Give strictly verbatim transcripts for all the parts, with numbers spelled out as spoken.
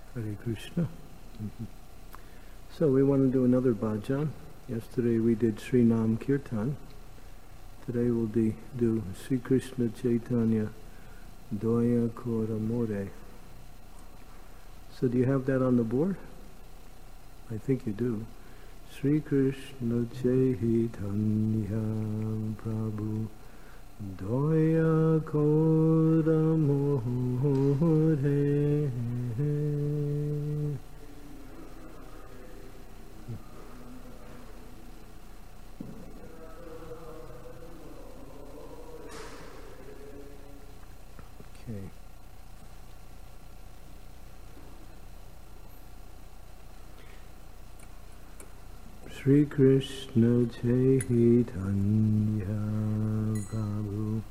Hare Krishna. Mm-hmm. So we want to do another bhajan. Yesterday we did Sri Nam Kirtan. Today we'll de- do Sri Krishna Chaitanya Doya Kora More. So do you have that on the board? I think you do. Sri Krishna Chaitanya Prabhu Doya Kora More. Okay. Sri Krishna Chaitanya Prabhu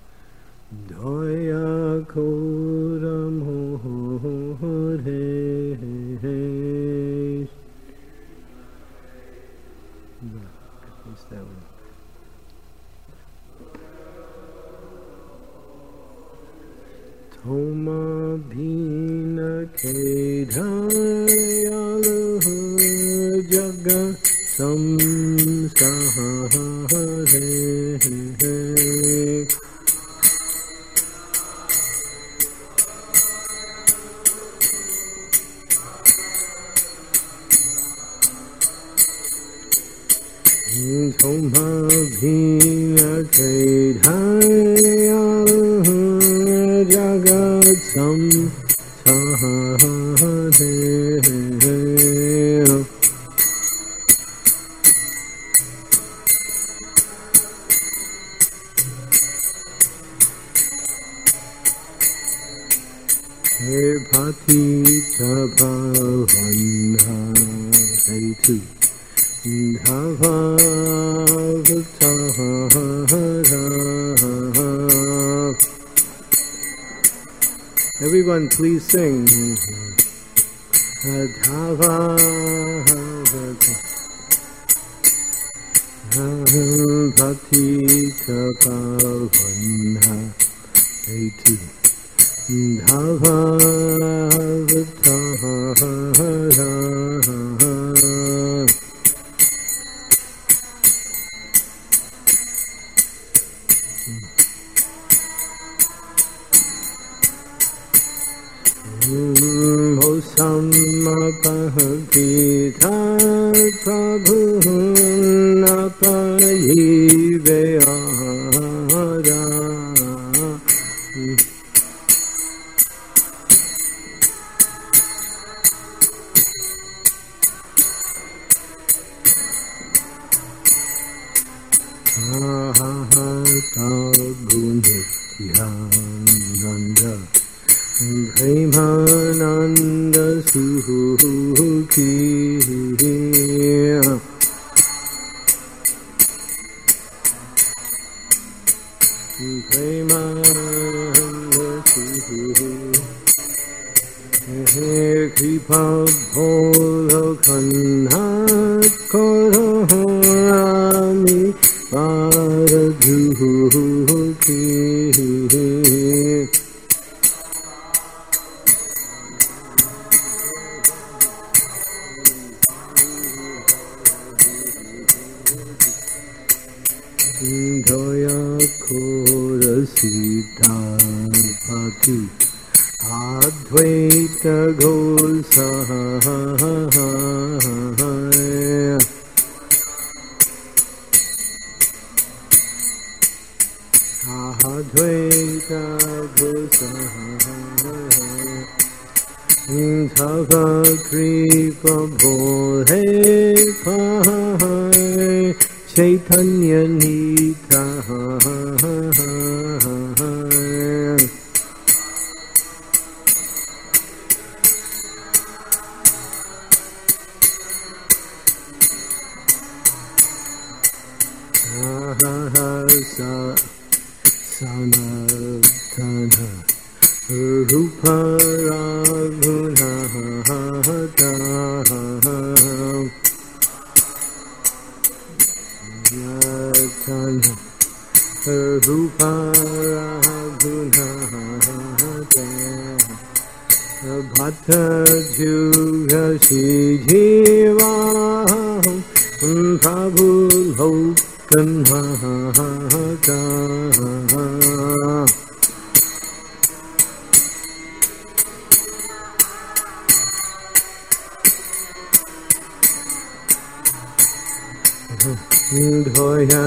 Doya Kora More. What's that one? Toma Bhina Kedhayalu Jaga Samsahare. Toma Bhina Kedhayalu Jagat Samsahare. He Bhatita Bhavana Haritu Dhavavatara. Everyone please sing. Dhavavatara Bhatita Bhavana Haritu Dhavavatara. Samapahita Prabhu Napayive Ara. Ahata Gunityananda Brahmananda Sukhi. Brahmananda Sukhi. Kripa Bhola Kanha Korami Paradhuki. Doya Kora Sita Pati Advaita Gosahaya. Advaita Gosahaya. Thava Kripa Bhole Pahai Chaitanya Nita. Sanatana Rupa Raghunata Yatana Rupa Raghunata Bhat Tajuga Shijiva Prabhu Lokanhata Dhoya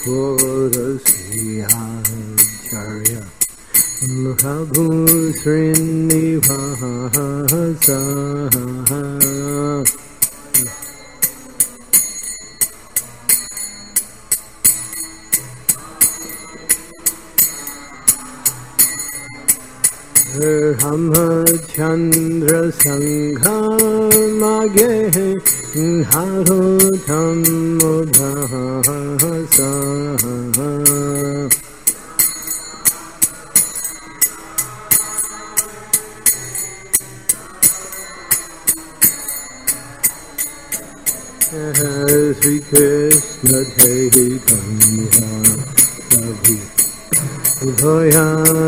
Kodasiyacharya Prabhu Srinivasa Ramachandra Sangha Mage Harutam Mudhasa Sri Krishna Chaitanya Prabhu Dhoya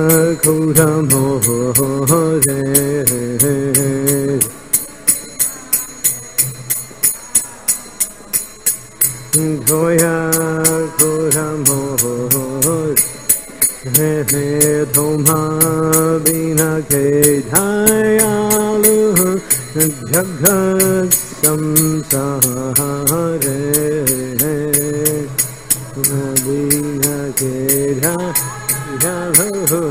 Kodamore Dhoya Kodamore Thoma Bina Kedayalu Jagat Samsare Bina Kedayalu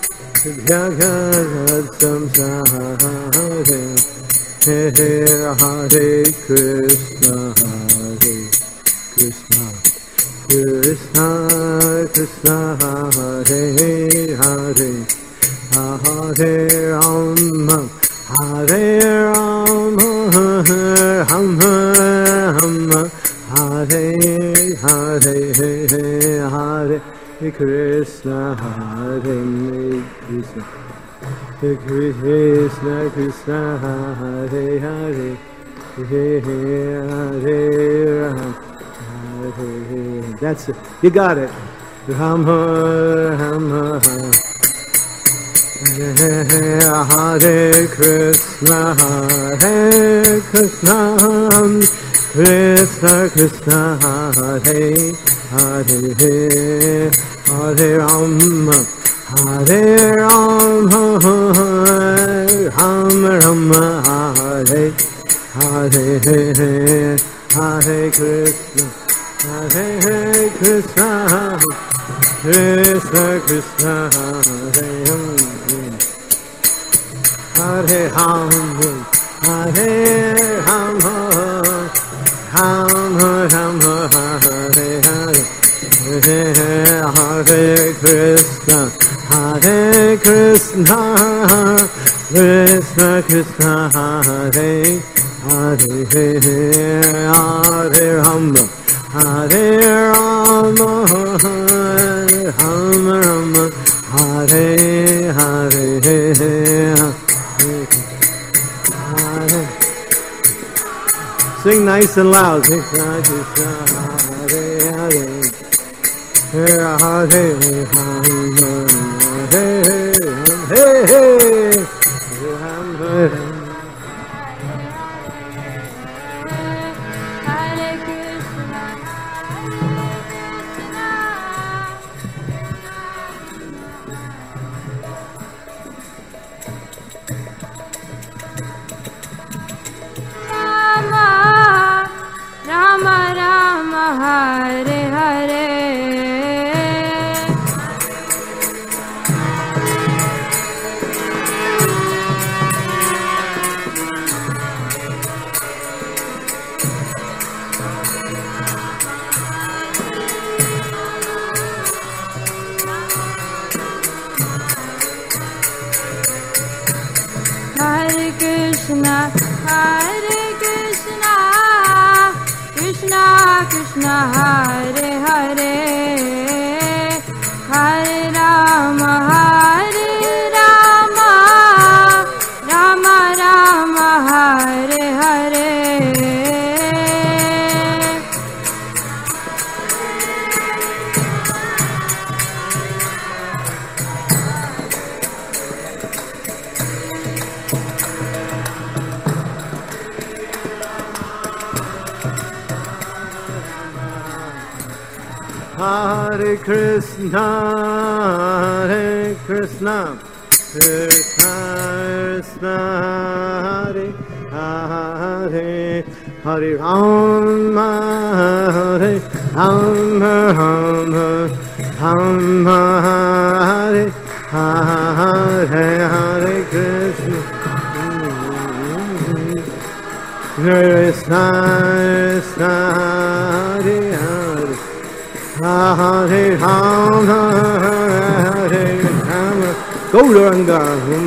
Jagat Samsare Hare Krishna Hare Krishna Krishna Krishna Hare Hare Hare Rama Hare Rama Rama Rama Hare Hare Hare Krishna Hare Krishna Krishna Krishna Hare Hare Hare Rama. That's it. You got it. Rama Rama Hare Krishna Hare Krishna Krishna Krishna Hare Hare Hare Rama Hare Rama Rama Rama Hare Hare Hare Krishna Hare Krishna Krishna Krishna Hare Hare Rama Hare Rama Rama Rama Hare Hare Hare Krishna Hare Krishna Krishna Krishna Hare Hare Hare Rama Hare Rama Rama Rama Hare Hare Sing nice and loud. Krishna Krishna Hare Hare Hare Hare Hare Hare Hare Hare Hare Krishna Hare Krishna Krishna Krishna Hare Hare Hare Rama Hare Rama Rama Rama Hare Hare Hare Krishna, Hare Krishna, Krishna Krishna, Hare Hare, Hare Rama, Hare Rama, Rama Hare Hare, Hare Krishna, Krishna Krishna, Hare Hare, Hare Rama, Hare Rama, Gauranga,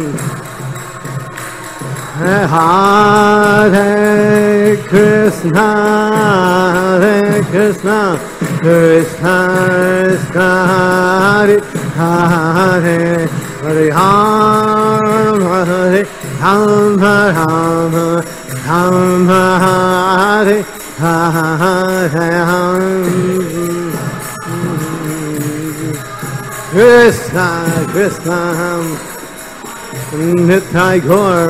Hare Krishna, Hare Krishna, Krishna Krishna, Hare Hare, Hare Rama, Hare Rama, Rama Rama, Hare Hare, Krishna Krishna, Nitai Gaur,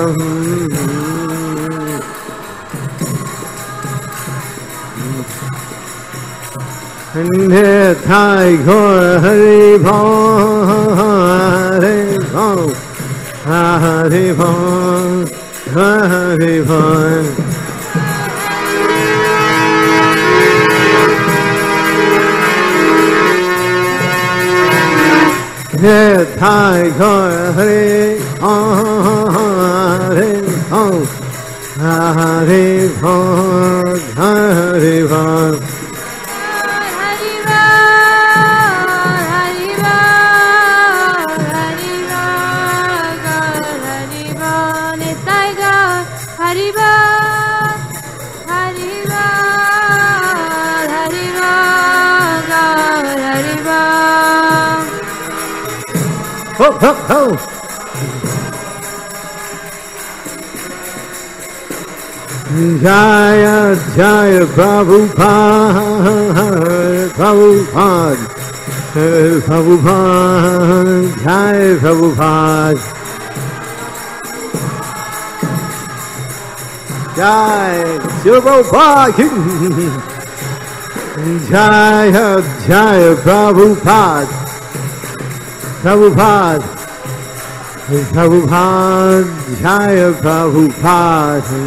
Nitai Gaur, Hari Bol, Hari Bol, Hari Bol, Hari Bol. Nitai Gaur, Hari Hare Bol, Hare Bol, Hare Bol. Ho, ho, ho. Jaya, Jaya, Prabhupada, Prabhupada, Prabhupada, Jaya, Prabhupada. Jaya, Prabhupada, Jaya, Jaya, Prabhupada. Prabhupada, Prabhupada, Jaya Prabhupada.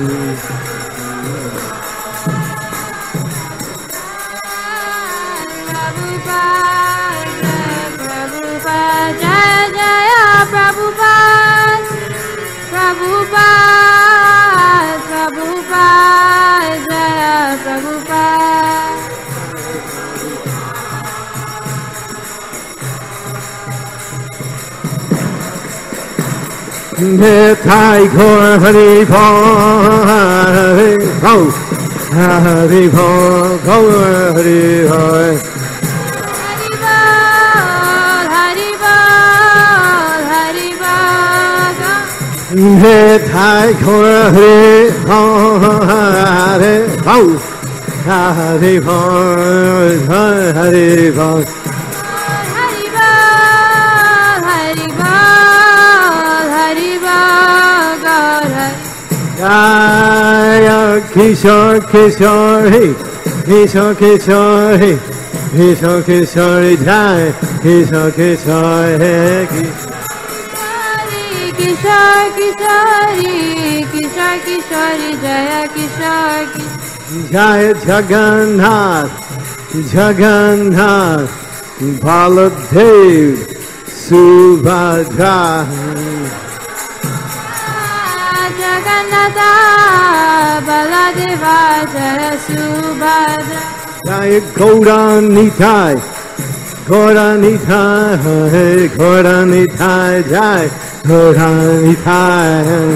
Prabhupada, Jaya Jaya Prabhupada, Prabhupada, Prabhupada, Jaya Prabhupada. Nitai Gaur, Hari Bol, Hari Bol, Hari Bol, Gaur, Hari Bol. Hari Bol, Hari Bol, Hari Bol. Nitai Gaur, Hari Bol, Hari Bol, Hari Bol, Hari Bol. Jaya Kishore Kishore, Kishore Kishore, Kishore Kishore, Jaya Kishore Kishore, Kishore Kishore, Kishore Kishore, Jaya Kishore Kishore. Jaya Jagannath, Jagannath, Baladev, Subhadra. Jagannatha, Baladeva, Jaya Subhadra. Jaya Gauranitai, Gauranitai, Gauranitai, Jaya Gauranitai.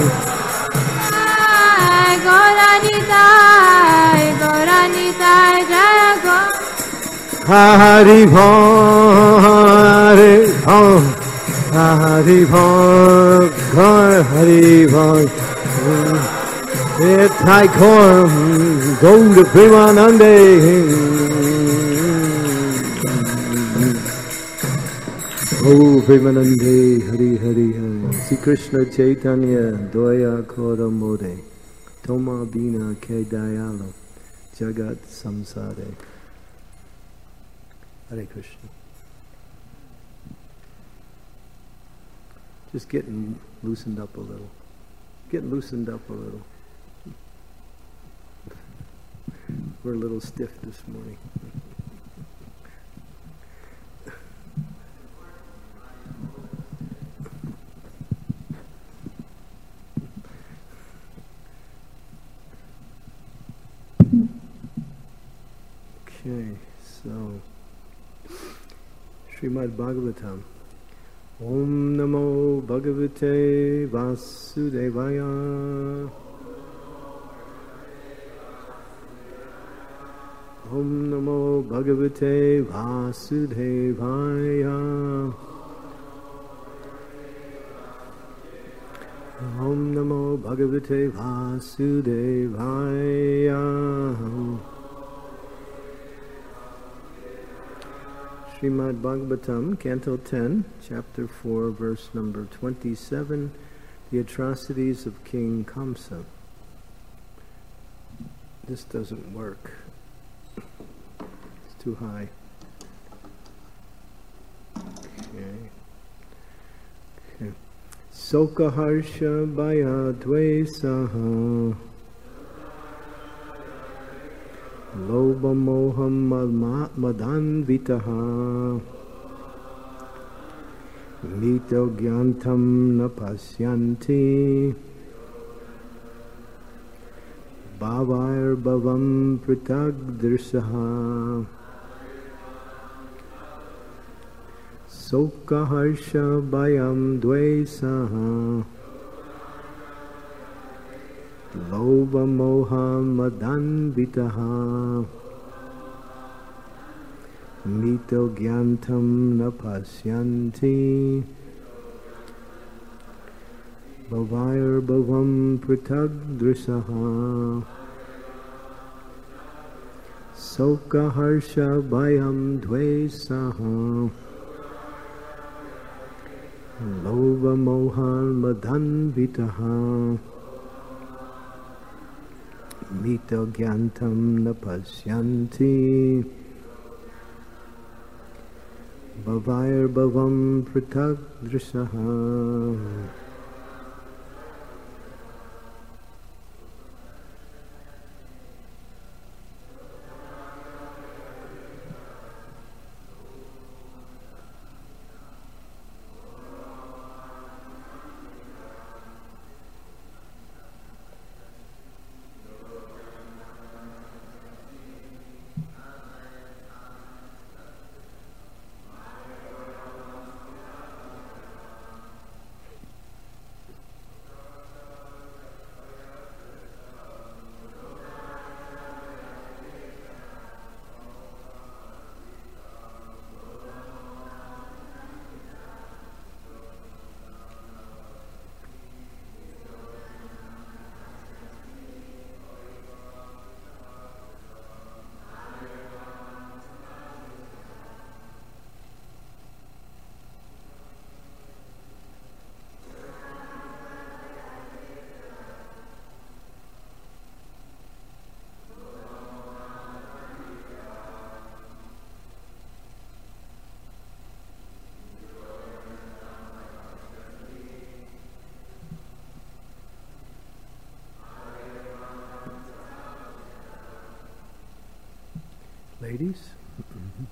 Gauranitai, Gauranitai, Jaya Gauranitai. Hari Bol, Hari Bol, Hari Bol, Hari Bol. Nitai Gaur, Gaur Premanande. Oh, Premanande, Hari Hari Hari. Sri Krishna Chaitanya, Doya Kora Mode, Toma Bina Ke Dayalo, Jagat Samsare. Hare Krishna. Just getting loosened up a little. Getting loosened up a little. We're a little stiff this morning. Okay, so Srimad Bhagavatam. Om Namo Bhagavate Vasudevaya. Om Namo Bhagavate Vasudevaya. Om Namo Bhagavate Vasudevaya. Srimad Bhagavatam, Canto ten, Chapter four, verse number twenty-seven, the atrocities of King Kamsa. This doesn't work. It's too high. Okay. Okay. Soka harsha bhaya dvesaha Lobha moham madanvitaha Mito gyantam na pasyanti Bhavair bhavam pritagdrsaha Soka harsha bhayam dvesaha Lobha moha madanvitaha Mito gyantam na pasyanti Bhavair bhavam pritagdrisaha Soka harsha bhayam dvesaha Lobha moha madanvitaha Mito gyantam na pasyanti Bhavair bhavam pritagdrisaha. Ladies? Mm-hmm.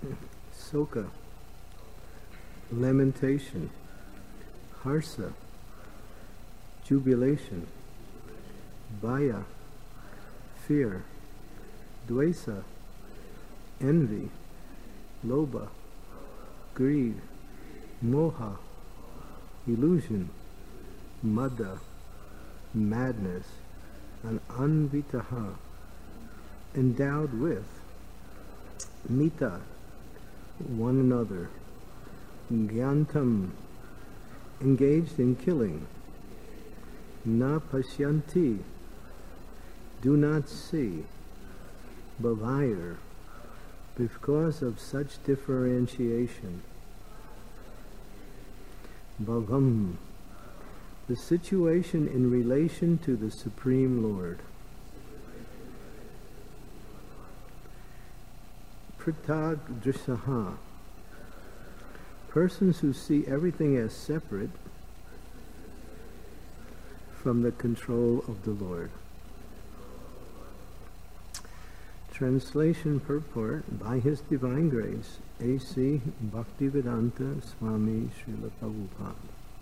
Soka, lamentation, harsa, jubilation, bhaya, fear, dvesa, envy, lobha, greed, moha, illusion, mada, madness, and anvitaha, endowed with, mita, one another, gyantam, engaged in killing, na pashyanti, do not see, bhavayar, because of such differentiation, bhavam, the situation in relation to the Supreme Lord. Pritag drisaha, persons who see everything as separate from the control of the Lord. Translation purport by His Divine Grace, A C Bhaktivedanta Swami Srila Prabhupada.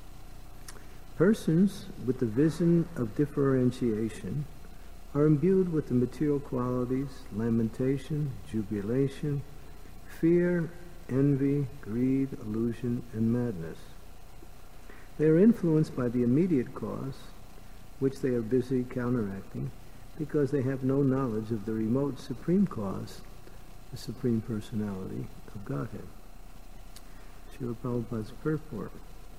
Persons with the vision of differentiation are imbued with the material qualities, lamentation, jubilation, fear, envy, greed, illusion, and madness. They are influenced by the immediate cause, which they are busy counteracting, because they have no knowledge of the remote supreme cause, the Supreme Personality of Godhead. Srila Prabhupada's purport.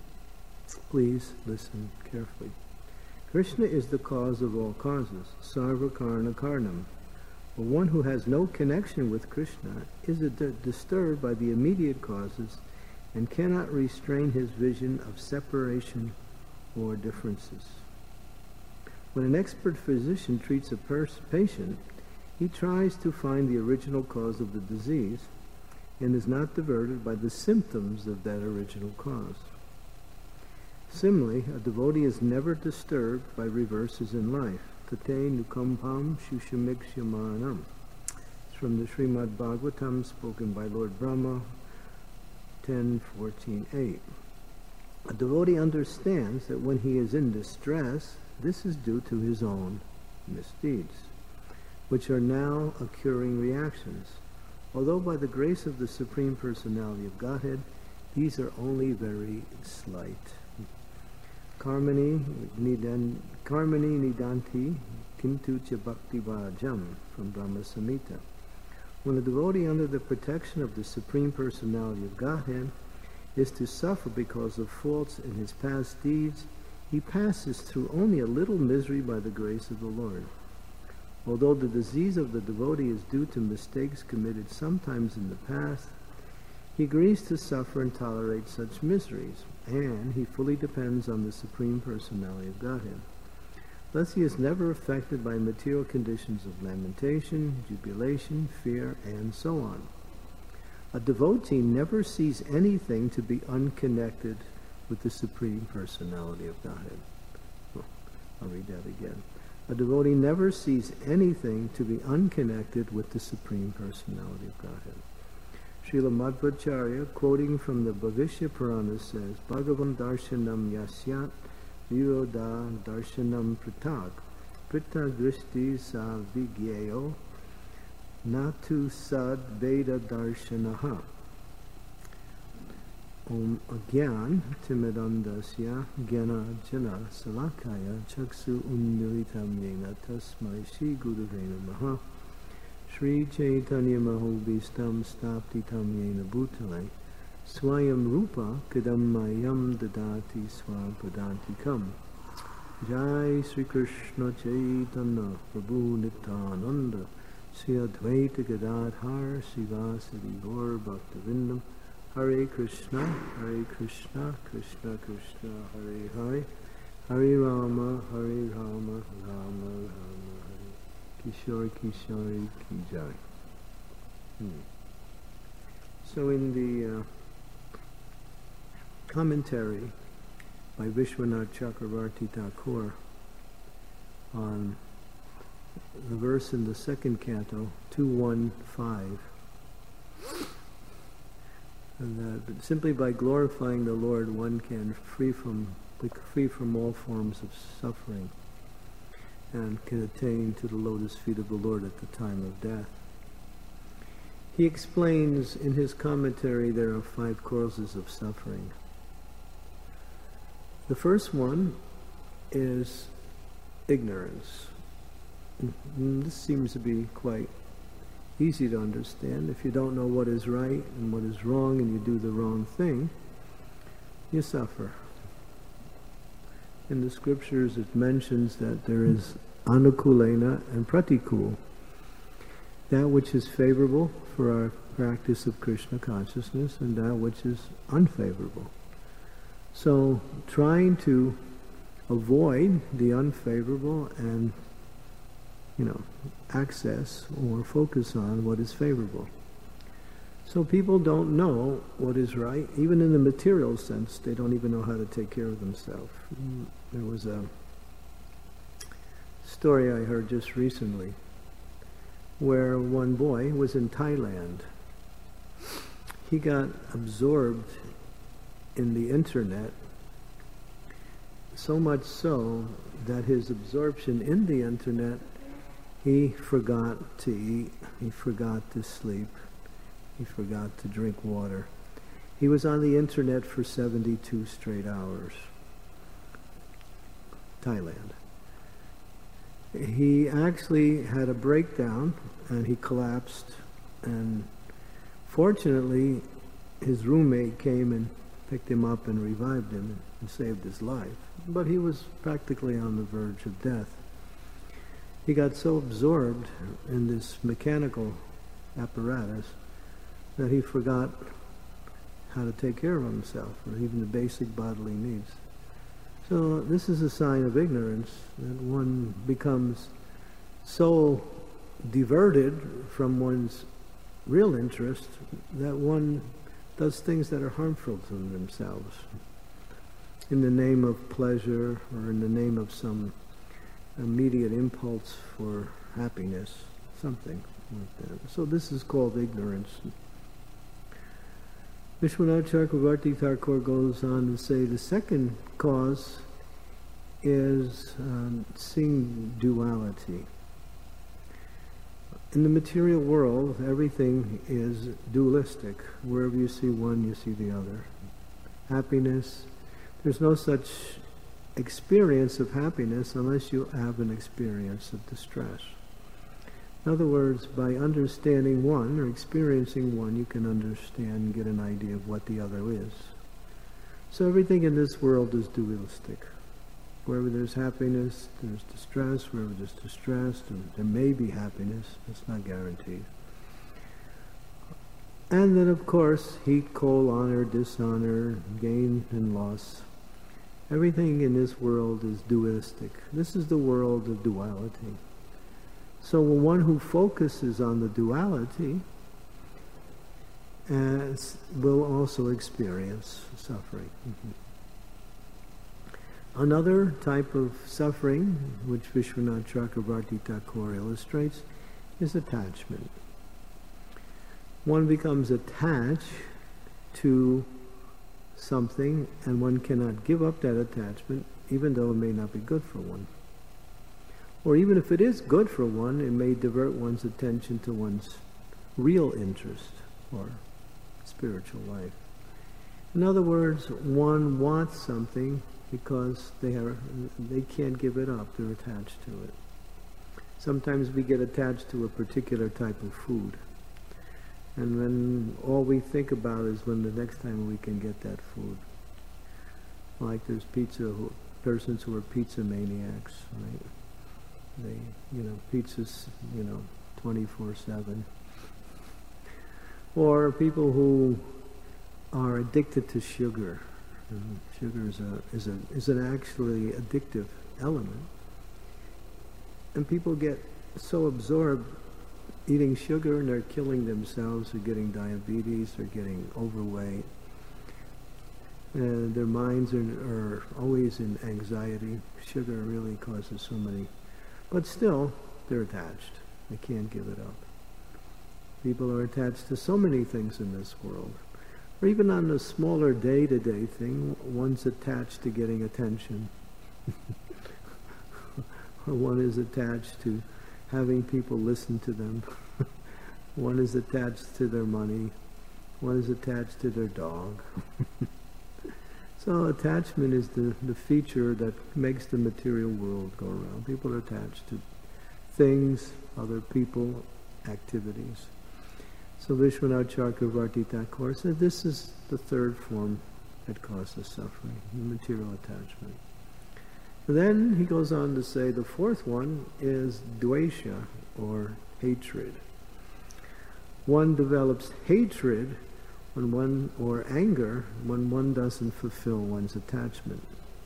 Please listen carefully. Krishna is the cause of all causes, sarva karna karnam. But one who has no connection with Krishna is d- disturbed by the immediate causes and cannot restrain his vision of separation or differences. When an expert physician treats a pers- patient, he tries to find the original cause of the disease and is not diverted by the symptoms of that original cause. Similarly, a devotee is never disturbed by reverses in life. Tate nukampam shushamikshyamanam. It's from the Srimad Bhagavatam, spoken by Lord Brahma, ten fourteen eight. A devotee understands that when he is in distress, this is due to his own misdeeds, which are now occurring reactions. Although by the grace of the Supreme Personality of Godhead, these are only very slight. Karmani nidan, karmani nidanti kintu cha bhakti vajam, from Brahma Samhita. When a devotee under the protection of the Supreme Personality of Godhead is to suffer because of faults in his past deeds, he passes through only a little misery by the grace of the Lord. Although the disease of the devotee is due to mistakes committed sometimes in the past, he agrees to suffer and tolerate such miseries, and he fully depends on the Supreme Personality of Godhead. Thus he is never affected by material conditions of lamentation, jubilation, fear, and so on. A devotee never sees anything to be unconnected with the Supreme Personality of Godhead. Oh, I'll read that again. A devotee never sees anything to be unconnected with the Supreme Personality of Godhead. Srila Madhvacharya, quoting from the Bhavishya Purana, says, Bhagavan darshanam yasyat viroda darshanam pritag pritag drishti sa vigyayo natu sad veda darshanaha Om agyan timidandasya gyana jana salakaya chaksu unnilitam yena tasmai shri gurave namaha Sri Chaitanya Mahobhistam Staptitam Yena Bhutale Swayam Rupa Kadammayam Dadati Swapadantikam. Jai Sri Krishna Chaitanya Prabhu Nityananda Sri Advaita Gadadhar Sivasadi Gaur Bhaktivinoda Hare Krishna Hare Krishna Krishna Krishna Hare Hare Hare Rama Hare Rama Rama Rama Kishore Kishore Ki Jai. Hmm. So in the uh, commentary by Vishwanath Chakravarti Thakur on the verse in the second canto, two one five, And that simply by glorifying the Lord, one can free from be free from all forms of suffering and can attain to the lotus feet of the Lord at the time of death. He explains in his commentary there are five causes of suffering. The first one is ignorance. And this seems to be quite easy to understand. If you don't know what is right and what is wrong and you do the wrong thing, you suffer. In the scriptures it mentions that there is anukulena and pratikul. That which is favorable for our practice of Krishna consciousness and that which is unfavorable. So trying to avoid the unfavorable and, you know, access or focus on what is favorable. So people don't know what is right. Even in the material sense, they don't even know how to take care of themselves. There was a story I heard just recently where one boy was in Thailand. He got absorbed in the internet, so much so that his absorption in the internet, he forgot to eat, he forgot to sleep, he forgot to drink water. He was on the internet for seventy-two straight hours. Thailand. He actually had a breakdown and he collapsed, and fortunately his roommate came and picked him up and revived him and saved his life. But he was practically on the verge of death. He got so absorbed in this mechanical apparatus that he forgot how to take care of himself, or even the basic bodily needs. So this is a sign of ignorance, that one becomes so diverted from one's real interest that one does things that are harmful to themselves in the name of pleasure or in the name of some immediate impulse for happiness, something like that. So this is called ignorance. Vishwanath Chakravarti Thakur goes on to say the second cause is um, seeing duality. In the material world, everything is dualistic. Wherever you see one, you see the other. Happiness, there's no such experience of happiness unless you have an experience of distress. In other words, by understanding one or experiencing one, you can understand and get an idea of what the other is. So everything in this world is dualistic. Wherever there's happiness, there's distress. Wherever there's distress, there may be happiness. It's not guaranteed. And then, of course, heat, cold, honor, dishonor, gain and loss. Everything in this world is dualistic. This is the world of duality. So one who focuses on the duality as will also experience suffering. Mm-hmm. Another type of suffering, which Vishwanath Chakravarti Thakur illustrates, is attachment. One becomes attached to something, and one cannot give up that attachment, even though it may not be good for one. Or even if it is good for one, it may divert one's attention to one's real interest or spiritual life. In other words, one wants something because they are they can't give it up, they're attached to it. Sometimes we get attached to a particular type of food, and then all we think about is when the next time we can get that food. Like there's pizza who, persons who are pizza maniacs, right? They, you know, pizza's, you know, twenty-four seven. Or people who are addicted to sugar. And sugar is a is a is an actually addictive element. And people get so absorbed eating sugar and they're killing themselves, or getting diabetes, or getting overweight. And their minds are, are always in anxiety. Sugar really causes so many. But still, they're attached. They can't give it up. People are attached to so many things in this world. Or even on a smaller day-to-day thing, one's attached to getting attention. Or one is attached to having people listen to them. One is attached to their money. One is attached to their dog. So attachment is the, the feature that makes the material world go around. People are attached to things, other people, activities. So Vishwanath Chakravarti Thakur said this is the third form that causes suffering, the material attachment. Then he goes on to say the fourth one is dvesha, or hatred. One develops hatred when one, or anger, when one doesn't fulfill one's attachment.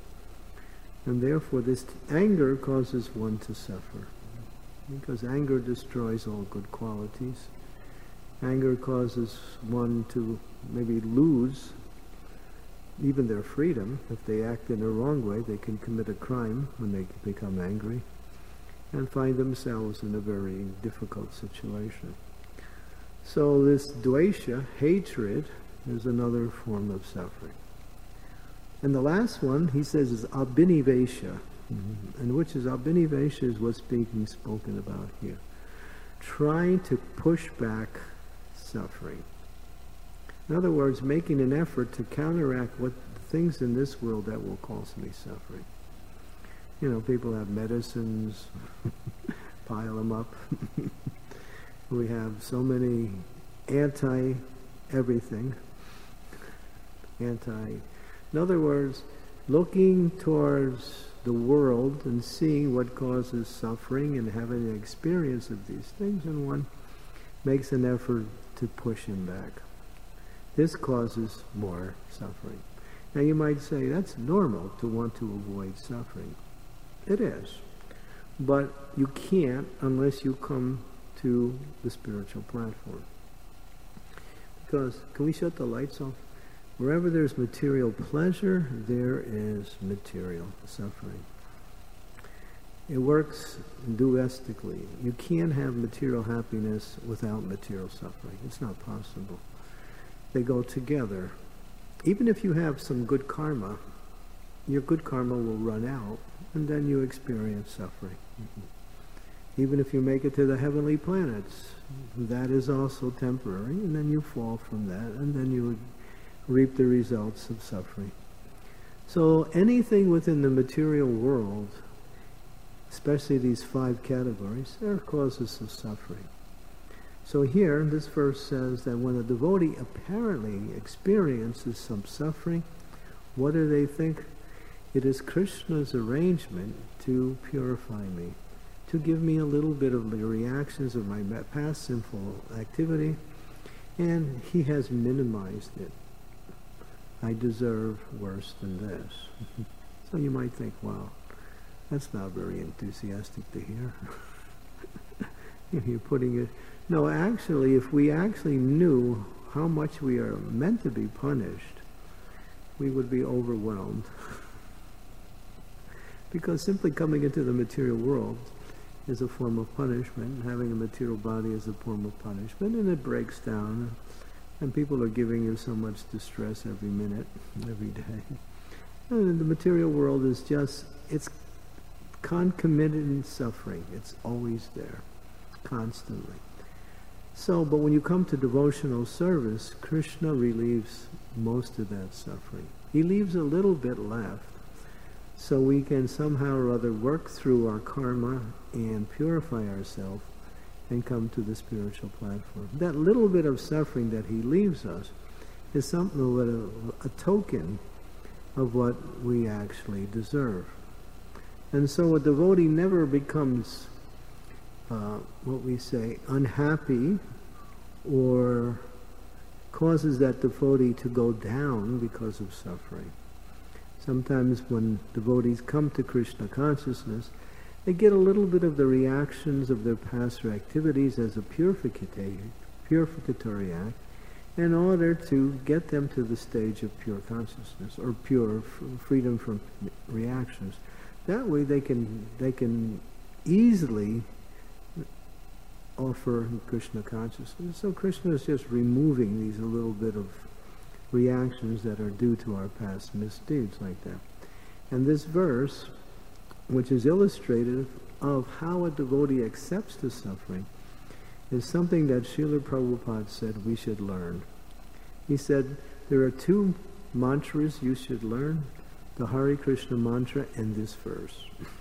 And therefore this anger causes one to suffer. Because anger destroys all good qualities. Anger causes one to maybe lose even their freedom. If they act in a wrong way, they can commit a crime when they become angry and find themselves in a very difficult situation. So this dvesha, hatred, is another form of suffering. And the last one, he says, is abhinivesha, mm-hmm. and which is abhinivesha is what's being spoken about here. Trying to push back suffering. In other words, making an effort to counteract what things in this world that will cause me suffering. You know, people have medicines, pile them up. We have so many anti-everything. Anti. In other words, looking towards the world and seeing what causes suffering and having an experience of these things, and one makes an effort to push him back. This causes more suffering. Now you might say that's normal to want to avoid suffering. It is. But you can't unless you come to the spiritual platform. Because, can we shut the lights off? Wherever there's material pleasure, there is material suffering. It works dualistically. You can't have material happiness without material suffering. It's not possible. They go together. Even if you have some good karma, your good karma will run out, and then you experience suffering. Mm-hmm. Even if you make it to the heavenly planets, that is also temporary, and then you fall from that, and then you reap the results of suffering. So anything within the material world, especially these five categories, are causes of suffering. So here, this verse says that when a devotee apparently experiences some suffering, what do they think? It is Krishna's arrangement to purify me, to give me a little bit of the reactions of my past sinful activity, and he has minimized it. I deserve worse than this. So you might think, wow, that's not very enthusiastic to hear. You're putting it... No, actually, if we actually knew how much we are meant to be punished, we would be overwhelmed. Because simply coming into the material world is a form of punishment. Having a material body is a form of punishment, and it breaks down. And people are giving you so much distress every minute, every day. And the material world is just, it's concomitant suffering. It's always there, constantly. So, but when you come to devotional service, Krishna relieves most of that suffering. He leaves a little bit left, so we can somehow or other work through our karma and purify ourselves and come to the spiritual platform. That little bit of suffering that he leaves us is something of a, a token of what we actually deserve. And so a devotee never becomes, uh, what we say, unhappy, or causes that devotee to go down because of suffering. Sometimes when devotees come to Krishna consciousness, they get a little bit of the reactions of their past activities as a purificatory, purificatory act in order to get them to the stage of pure consciousness, or pure f- freedom from reactions. That way they can they can easily offer Krishna consciousness. So Krishna is just removing these a little bit of reactions that are due to our past misdeeds like that. And this verse, which is illustrative of how a devotee accepts the suffering, is something that Srila Prabhupada said we should learn. He said, there are two mantras you should learn, the Hare Krishna mantra and this verse.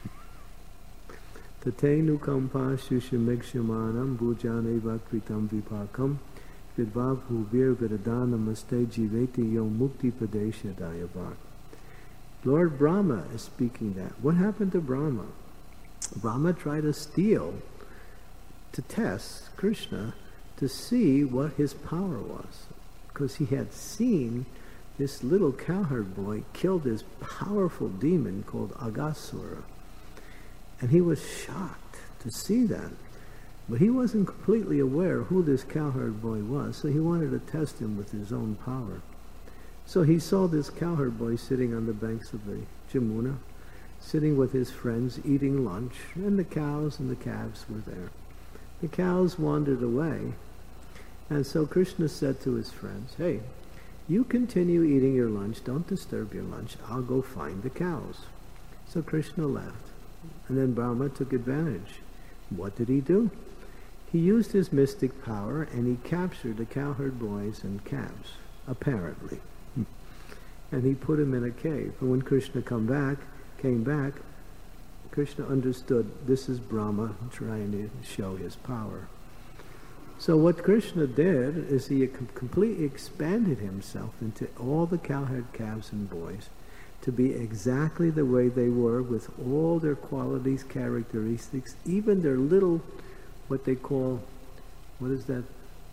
Tate nukampa shushamikshamanam bhujaneva kritam vipakam vidvav huvir vidadana maste jiveti yom mukti padesha dayavat. Lord Brahma is speaking that. What happened to Brahma? Brahma tried to steal, to test Krishna, to see what his power was. Because he had seen this little cowherd boy kill this powerful demon called Aghasura. And he was shocked to see that. But he wasn't completely aware who this cowherd boy was, so he wanted to test him with his own power. So he saw this cowherd boy sitting on the banks of the Jamuna, sitting with his friends eating lunch, and the cows and the calves were there. The cows wandered away, and so Krishna said to his friends, hey, you continue eating your lunch, don't disturb your lunch, I'll go find the cows. So Krishna left, and then Brahma took advantage. What did he do? He used his mystic power, and he captured the cowherd boys and calves, apparently. And he put him in a cave. And when Krishna come back, came back, Krishna understood this is Brahma trying to show his power. So what Krishna did is he completely expanded himself into all the cowherd calves and boys to be exactly the way they were, with all their qualities, characteristics, even their little, what they call, what is that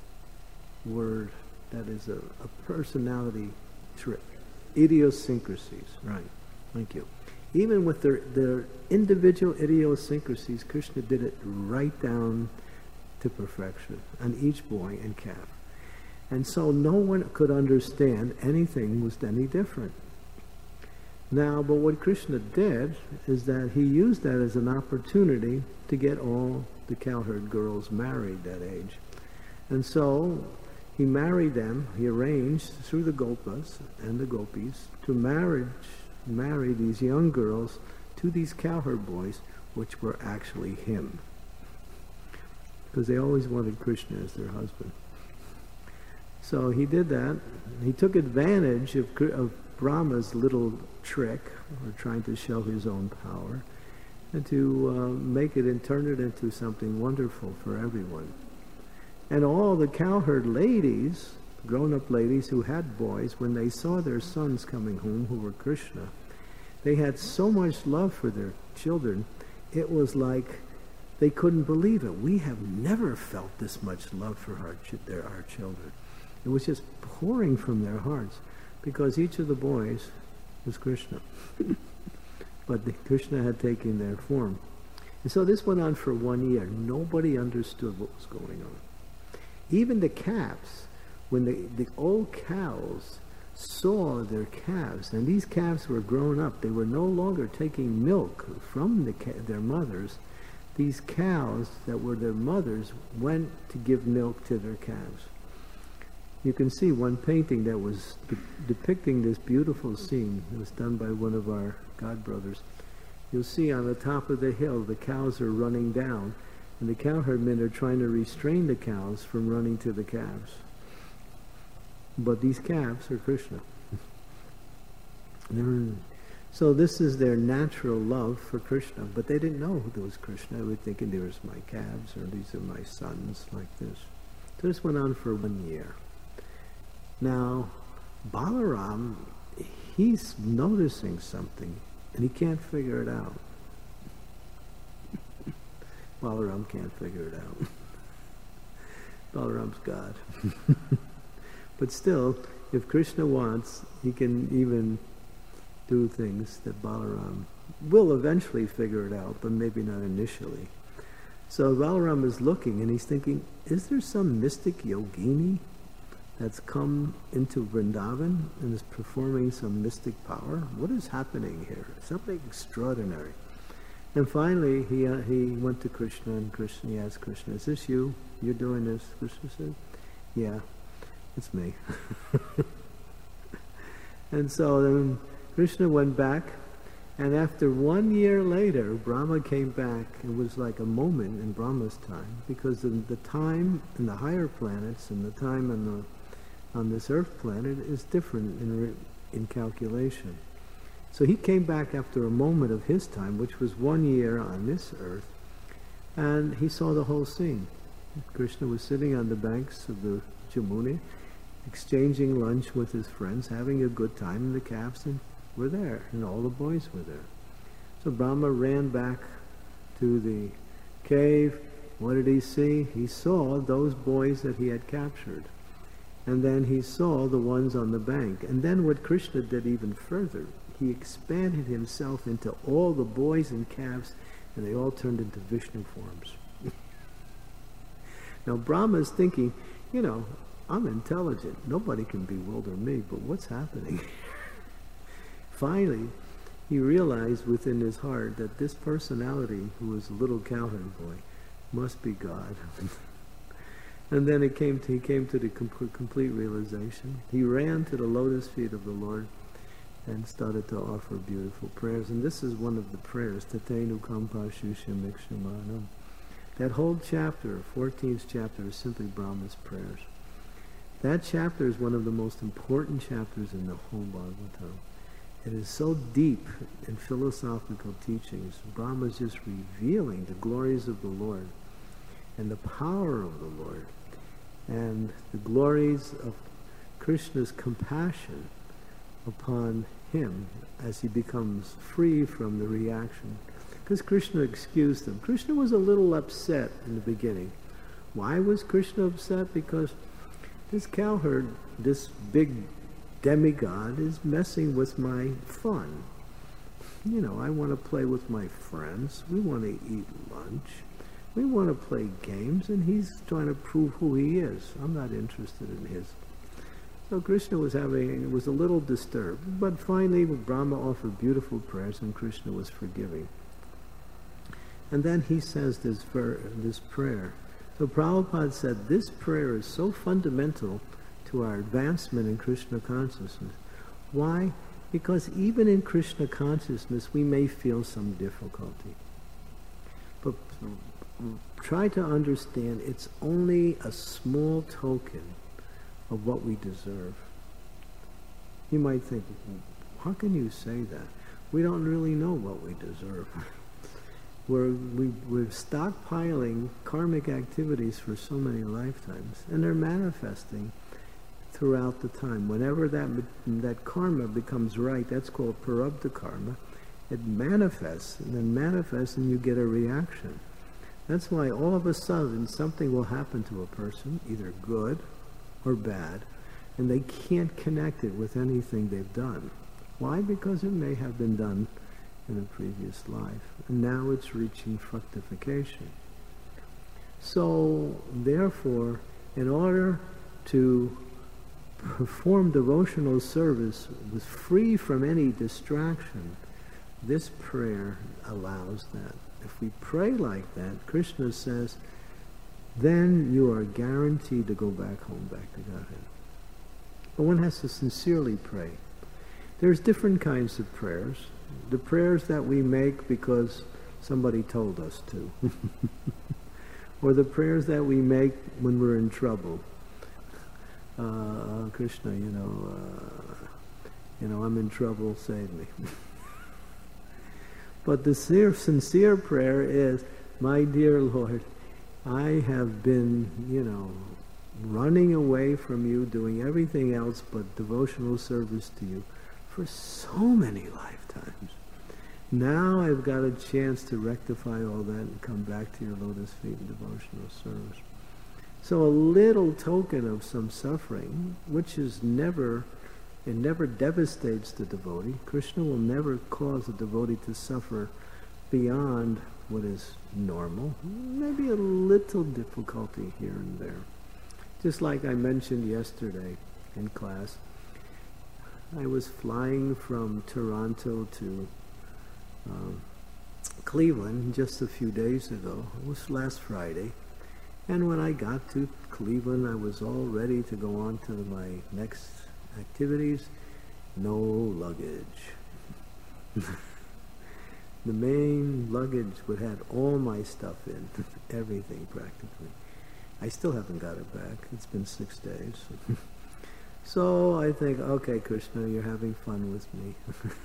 word? That is a, a personality trait. Idiosyncrasies, right. Thank you. Even with their, their individual idiosyncrasies, Krishna did it right down to perfection on each boy and calf. And so no one could understand anything was any different. Now, but what Krishna did is that he used that as an opportunity to get all the cowherd girls married that age. And so he married them, he arranged through the Gopas and the Gopis to marriage, marry these young girls to these cowherd boys, which were actually him. Because they always wanted Krishna as their husband. So he did that. He took advantage of, of Brahma's little trick, or trying to show his own power, and to uh, make it and turn it into something wonderful for everyone. And all the cowherd ladies, grown-up ladies who had boys, when they saw their sons coming home, who were Krishna, they had so much love for their children, it was like they couldn't believe it. We have never felt this much love for our, ch- their, our children. It was just pouring from their hearts, because each of the boys was Krishna. But the, Krishna had taken their form. And so this went on for one year. Nobody understood what was going on. Even the calves, when the, the old cows saw their calves, and these calves were grown up, they were no longer taking milk from the ca- their mothers. These cows that were their mothers went to give milk to their calves. You can see one painting that was de- depicting this beautiful scene. It was done by one of our god brothers. You'll see on the top of the hill, the cows are running down, and the cowherdmen are trying to restrain the cows from running to the calves. But these calves are Krishna. So this is their natural love for Krishna, but they didn't know who was Krishna. They were thinking, there's my calves, or these are my sons, like this. So this went on for one year. Now, Balaram, he's noticing something, and he can't figure it out. Balaram can't figure it out. Balaram's God. But still, if Krishna wants, he can even do things that Balaram will eventually figure it out, but maybe not initially. So Balaram is looking, and he's thinking, is there some mystic yogini that's come into Vrindavan and is performing some mystic power? What is happening here? Something extraordinary. And finally, he uh, he went to Krishna, and Krishna, he asked Krishna, is this you? You're doing this? Krishna said, yeah, it's me. And so then Krishna went back, and after one year later, Brahma came back. It was like a moment in Brahma's time, because the, the time in the higher planets and the time on the on this Earth planet is different in in calculation. So he came back after a moment of his time, which was one year on this Earth, and he saw the whole scene. Krishna was sitting on the banks of the Jamuna, exchanging lunch with his friends, having a good time, and the calves were there, and all the boys were there. So Brahma ran back to the cave. What did he see? He saw those boys that he had captured. And then he saw the ones on the bank. And then what Krishna did even further, he expanded himself into all the boys and calves, and they all turned into Vishnu forms. Now Brahma's thinking, you know, I'm intelligent. Nobody can bewilder me, but what's happening? Finally, he realized within his heart that this personality, who was a little cowherd boy, must be God. And then it came to, he came to the com- complete realization. He ran to the lotus feet of the Lord and started to offer beautiful prayers. And this is one of the prayers, Tatenu Kampa Shushya Mikshamanam. That whole chapter, fourteenth chapter, is simply Brahma's prayers. That chapter is one of the most important chapters in the whole Bhagavatam. It is so deep in philosophical teachings. Brahma is just revealing the glories of the Lord and the power of the Lord and the glories of Krishna's compassion upon him as he becomes free from the reaction. Because Krishna excused him. Krishna was a little upset in the beginning. Why was Krishna upset? Because this cowherd, this big demigod, is messing with my fun. You know, I want to play with my friends. We want to eat lunch. We want to play games, and he's trying to prove who he is. I'm not interested in his. So Krishna was having, was a little disturbed. But finally, Brahma offered beautiful prayers, and Krishna was forgiving. And then he says this, ver, this prayer. So Prabhupada said, this prayer is so fundamental to our advancement in Krishna consciousness. Why? Because even in Krishna consciousness, we may feel some difficulty. But try to understand, it's only a small token of what we deserve. You might think, how can you say that? We don't really know what we deserve. We're, we, we're stockpiling karmic activities for so many lifetimes, and they're manifesting throughout the time. Whenever that that karma becomes right, that's called prarabdha karma. It manifests, and then manifests, and you get a reaction. That's why all of a sudden something will happen to a person, either good or bad, and they can't connect it with anything they've done. Why? Because it may have been done in a previous life, and now it's reaching fructification. So, therefore, in order to perform devotional service with free from any distraction, this prayer allows that. If we pray like that, Krishna says, then you are guaranteed to go back home, back to Godhead. But one has to sincerely pray. There's different kinds of prayers. The prayers that we make because somebody told us to. Or the prayers that we make when we're in trouble. Uh, Krishna, you know, uh, you know, I'm in trouble, save me. But the sincere, sincere prayer is, my dear Lord, I have been, you know, running away from you, doing everything else but devotional service to you for so many lifetimes. Now I've got a chance to rectify all that and come back to your lotus feet in devotional service. So a little token of some suffering, which is never, it never devastates the devotee. Krishna will never cause a devotee to suffer beyond what is normal. Maybe a little difficulty here and there. Just like I mentioned yesterday in class, I was flying from Toronto to um, Cleveland just a few days ago. It was last Friday. And when I got to Cleveland, I was all ready to go on to my next activities. no luggage. The main luggage would have all my stuff in, everything practically. I still haven't got it back. It's been six days. So I think, okay, Krishna, you're having fun with me.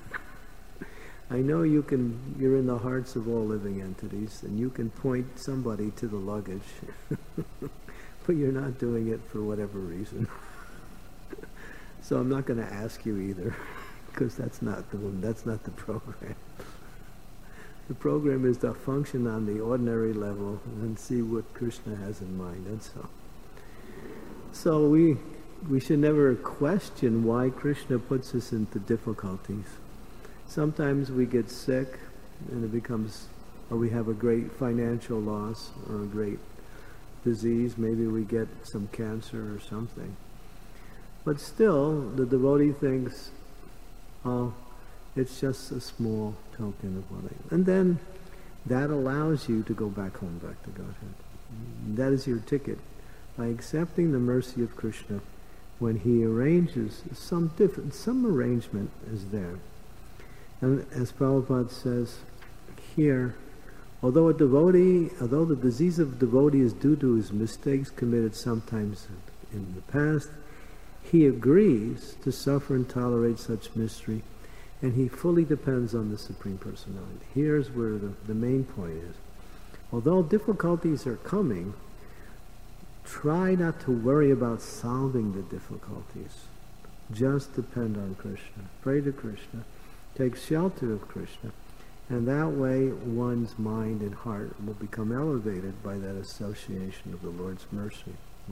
I know you can, you're in the hearts of all living entities, and you can point somebody to the luggage, but you're not doing it for whatever reason. So I'm not going to ask you either, because that's not the that's not the program. The program is to function on the ordinary level and see what Krishna has in mind, that's all. So we we should never question why Krishna puts us into difficulties. Sometimes we get sick and it becomes, or we have a great financial loss or a great disease, maybe we get some cancer or something. But still, the devotee thinks, oh, it's just a small token of what I... And then that allows you to go back home, back to Godhead. That is your ticket. By accepting the mercy of Krishna, when he arranges, some different, some arrangement is there. And as Prabhupada says here, although a devotee, although the disease of a devotee is due to his mistakes committed sometimes in the past, he agrees to suffer and tolerate such misery, and he fully depends on the Supreme Personality. Here's where the, the main point is. Although difficulties are coming, try not to worry about solving the difficulties. Just depend on Krishna. Pray to Krishna. Take shelter of Krishna. And that way one's mind and heart will become elevated by that association of the Lord's mercy.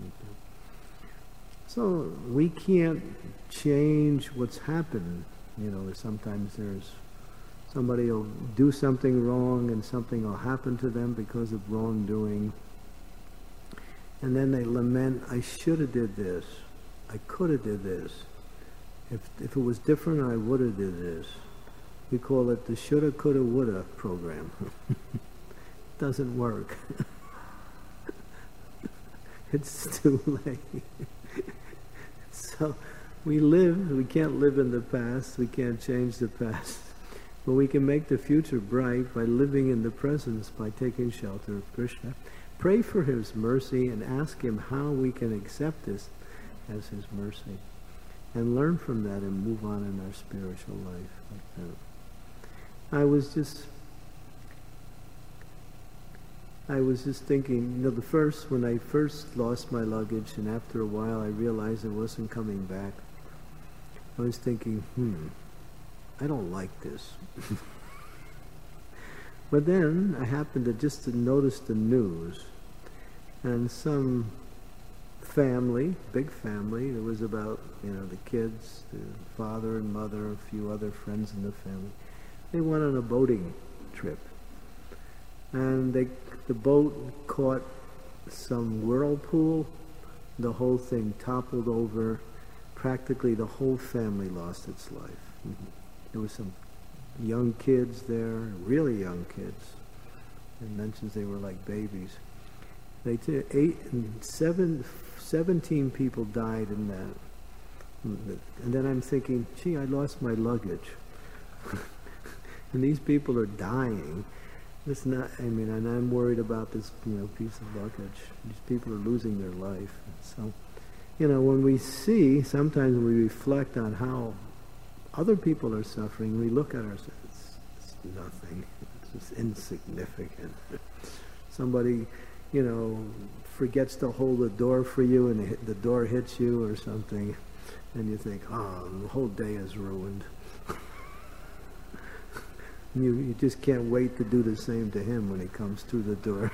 So we can't change what's happened. You know, sometimes there's somebody will do something wrong and something will happen to them because of wrongdoing. And then they lament, I should have did this. I could have did this. If, if it was different, I would have did this. We call it the shoulda, coulda, woulda program. Doesn't work. It's too late. So we live, we can't live in the past, we can't change the past. But we can make the future bright by living in the presence, by taking shelter of Krishna. Pray for his mercy and ask him how we can accept this as his mercy. And learn from that and move on in our spiritual life. Like that. I was just I was just thinking, you know, the first, when I first lost my luggage and after a while I realized it wasn't coming back, I was thinking, hmm, I don't like this. But then I happened to just to notice the news, and some family, big family, it was about, you know, the kids, the father and mother, a few other friends in the family, they went on a boating trip. And they, the boat caught some whirlpool, the whole thing toppled over, practically the whole family lost its life. Mm-hmm. There was some young kids there, really young kids. It mentions they were like babies. They t- eight and seven, seventeen people died in that. And then I'm thinking, gee, I lost my luggage. And these people are dying. It's not, I mean, and I'm worried about this, you know, piece of luggage. These people are losing their life. So, you know, when we see, sometimes we reflect on how other people are suffering, we look at ourselves, it's, it's nothing. It's just insignificant. Somebody, you know, forgets to hold the door for you and the, the door hits you or something, and you think, oh, the whole day is ruined. You, you just can't wait to do the same to him when he comes through the door.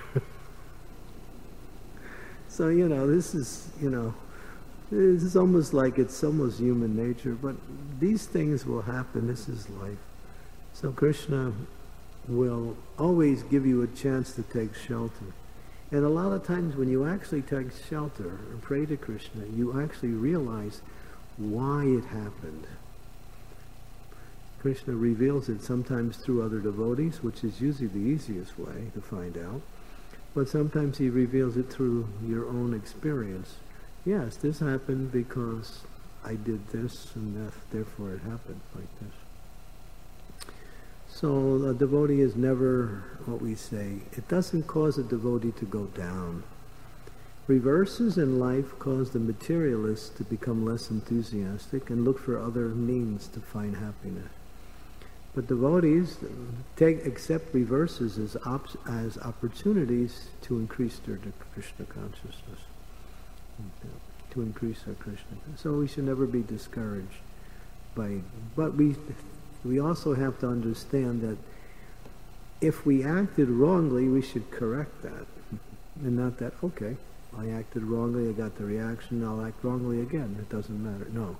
So, you know, this is, you know, this is almost like it's almost human nature, but these things will happen. This is life. So Krishna will always give you a chance to take shelter. And a lot of times when you actually take shelter and pray to Krishna, you actually realize why it happened. Krishna reveals it sometimes through other devotees, which is usually the easiest way to find out. But sometimes he reveals it through your own experience. Yes, this happened because I did this, and that, therefore it happened like this. So a devotee is never what we say. It doesn't cause a devotee to go down. Reverses in life cause the materialists to become less enthusiastic and look for other means to find happiness. But devotees take accept reverses as op as opportunities to increase their Krishna consciousness, to increase our Krishna. So we should never be discouraged by. But we we also have to understand that if we acted wrongly, we should correct that, and not that okay, I acted wrongly, I got the reaction, I'll act wrongly again. It doesn't matter. No.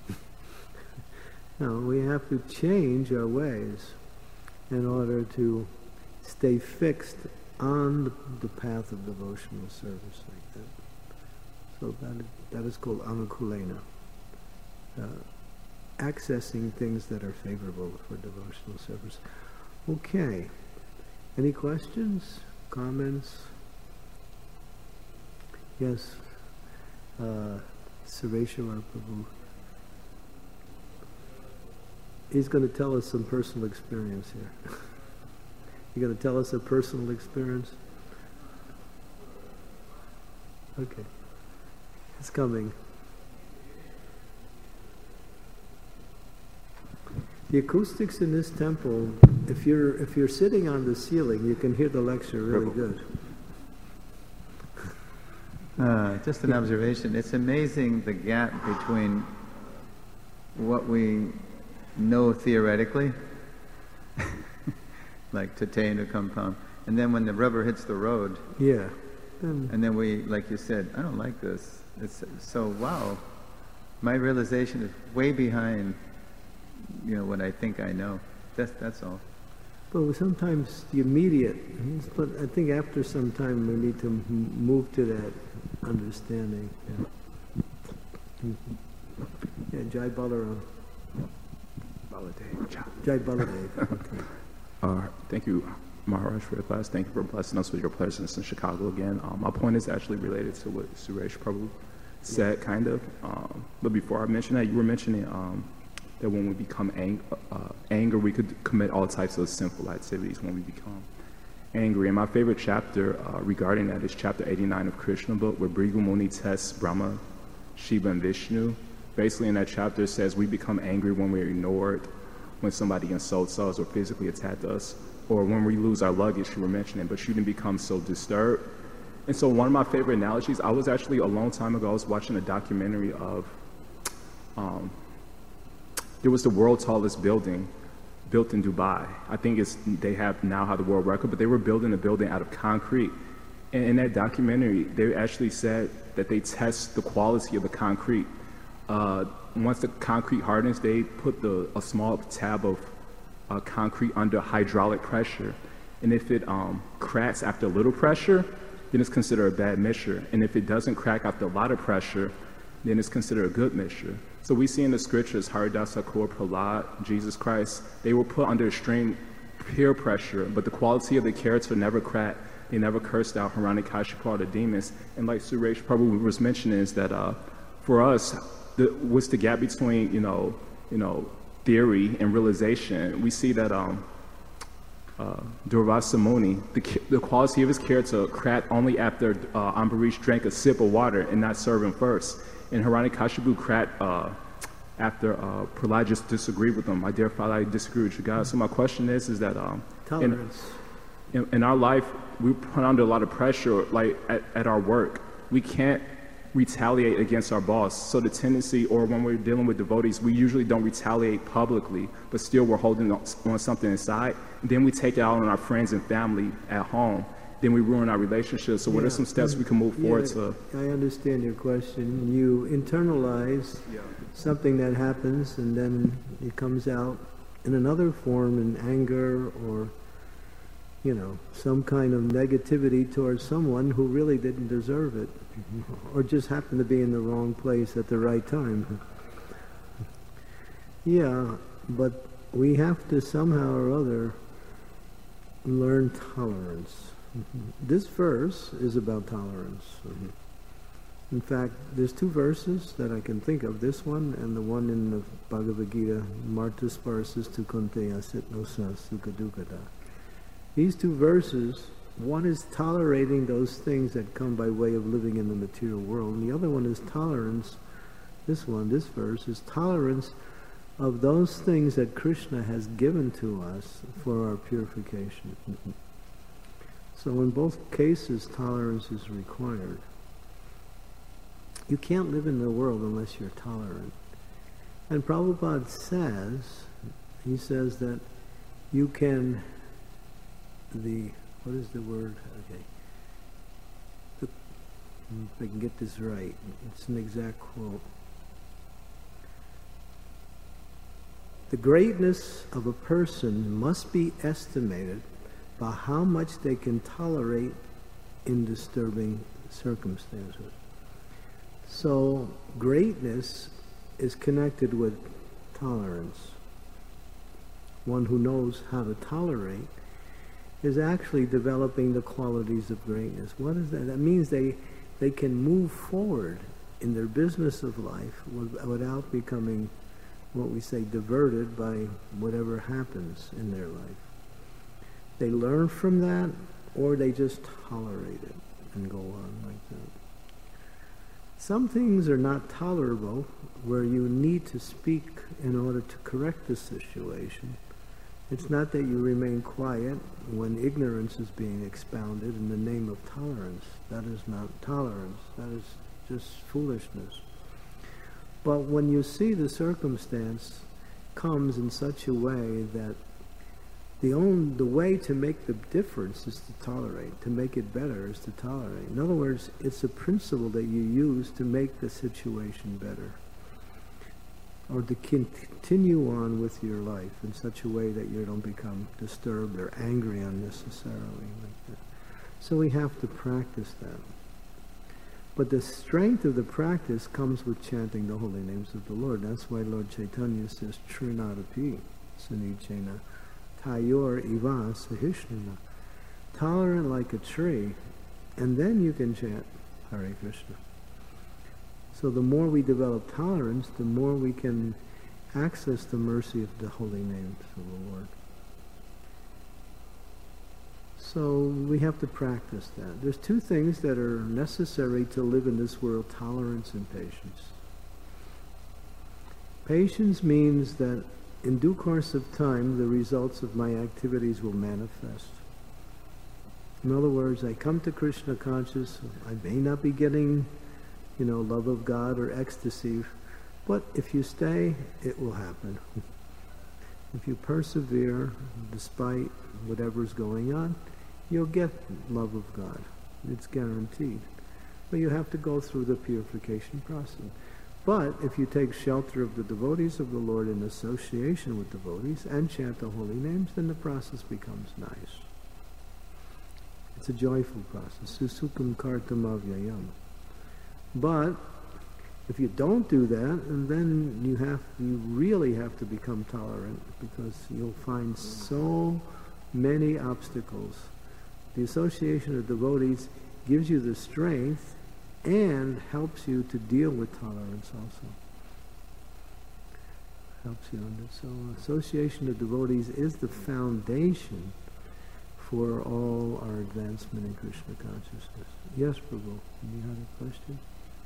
No, we have to change our ways in order to stay fixed on the path of devotional service like that. So that, that is called anukulena, uh, accessing things that are favorable for devotional service. Okay, any questions, comments? Yes, uh, Sureshwar Prabhu. He's going to tell us some personal experience here. You're going to tell us a personal experience? Okay. It's coming. The acoustics in this temple, if you're if you're sitting on the ceiling, you can hear the lecture really good. Uh, just an observation. It's amazing the gap between what we know theoretically, like Tatena compound, and then when the rubber hits the road, yeah, and, and then we, like you said, I don't like this. It's so wow. My realization is way behind, you know, what I think I know. That's that's all. But sometimes the immediate, but I think after some time we need to m move to that understanding. Yeah, mm-hmm. Yeah, Jai Balaram. Baladev. Jai Baladev. Okay. Uh, thank you, Maharaj, for your class. Thank you for blessing us with your presence in Chicago again. Um, my point is actually related to what Suresh Prabhu said, kind of. Um, but before I mention that, you were mentioning um, that when we become ang uh, anger, we could commit all types of sinful activities when we become angry. And my favorite chapter uh, regarding that is chapter eighty-nine of Krishna book, where Bhrigu Muni tests Brahma, Shiva, and Vishnu. Basically, in that chapter, it says we become angry when we're ignored, when somebody insults us or physically attacks us, or when we lose our luggage, you were mentioning, but you didn't become so disturbed. And so one of my favorite analogies, I was actually a long time ago, I was watching a documentary of, um, there was the world's tallest building built in Dubai. I think it's, they have now have the world record, but they were building a building out of concrete. And in that documentary, they actually said that they test the quality of the concrete. Uh, once the concrete hardens, they put the, a small tab of uh, concrete under hydraulic pressure. And if it um, cracks after a little pressure, then it's considered a bad mixture. And if it doesn't crack after a lot of pressure, then it's considered a good mixture. So we see in the scriptures, Haridas Thakur, Prahlad, Jesus Christ, they were put under extreme peer pressure, but the quality of the character never cracked. They never cursed out Hiranyakashipu or the demons. And like Suresh Prabhu was mentioning is that uh, for us, the, what's the gap between, you know, you know, theory and realization? We see that um, uh, Durvasa Muni, the, the quality of his character cracked only after uh, Ambarish drank a sip of water and not serve him first. And Hiranyakashipu cracked uh, after uh, Prahlad just disagreed with him. My dear Father, I disagree with you guys. So my question is, is that um, tolerance. In, in, in our life, we put under a lot of pressure, like at, at our work. We can't retaliate against our boss. So the tendency, or when we're dealing with devotees, we usually don't retaliate publicly, but still we're holding on something inside. And then we take it out on our friends and family at home. Then we ruin our relationships. So what yeah. are some steps we can move yeah, forward to? I understand your question. You internalize yeah. something that happens, and then it comes out in another form, in anger or, you know, some kind of negativity towards someone who really didn't deserve it, mm-hmm. or just happened to be in the wrong place at the right time. Yeah, but we have to somehow or other learn tolerance. Mm-hmm. This verse is about tolerance. Mm-hmm. In fact, there's two verses that I can think of, this one and the one in the Bhagavad Gita, Martas Parasas tu Kunte Asit Nosas Sukadukada. These two verses, one is tolerating those things that come by way of living in the material world, and the other one is tolerance, this one, this verse, is tolerance of those things that Krishna has given to us for our purification. So in both cases, tolerance is required. You can't live in the world unless you're tolerant. And Prabhupada says, he says that you can, the, what is the word? Okay. The, if I can get this right, it's an exact quote. The greatness of a person must be estimated by how much they can tolerate in disturbing circumstances. So greatness is connected with tolerance. One who knows how to tolerate is actually developing the qualities of greatness. What is that? That means they, they can move forward in their business of life without becoming, what we say, diverted by whatever happens in their life. They learn from that, or they just tolerate it and go on like that. Some things are not tolerable where you need to speak in order to correct the situation. It's not that you remain quiet when ignorance is being expounded in the name of tolerance. That is not tolerance. That is just foolishness. But when you see the circumstance comes in such a way that the only, the way to make the difference is to tolerate. To make it better is to tolerate. In other words, it's a principle that you use to make the situation better, or to continue on with your life in such a way that you don't become disturbed or angry unnecessarily like that. So we have to practice that. But the strength of the practice comes with chanting the holy names of the Lord. That's why Lord Chaitanya says, Trinadapi Sanichena Tayor Iva Sahishnana. Tolerant like a tree, and then you can chant Hare Krishna. So the more we develop tolerance, the more we can access the mercy of the holy names of the Lord. So we have to practice that. There's two things that are necessary to live in this world: tolerance and patience. Patience means that in due course of time, the results of my activities will manifest. In other words, I come to Krishna conscious. I may not be getting, you know, love of God or ecstasy, but if you stay, it will happen. If you persevere, despite whatever's going on, you'll get love of God. It's guaranteed. But you have to go through the purification process. But if you take shelter of the devotees of the Lord in association with devotees and chant the holy names, then the process becomes nice. It's a joyful process. Susukam kartam avyayam. But if you don't do that, and then you have you really have to become tolerant, because you'll find so many obstacles. The association of devotees gives you the strength and helps you to deal with tolerance also. Helps you on this. So association of devotees is the foundation for all our advancement in Krishna consciousness. Yes, Prabhu, you had a question?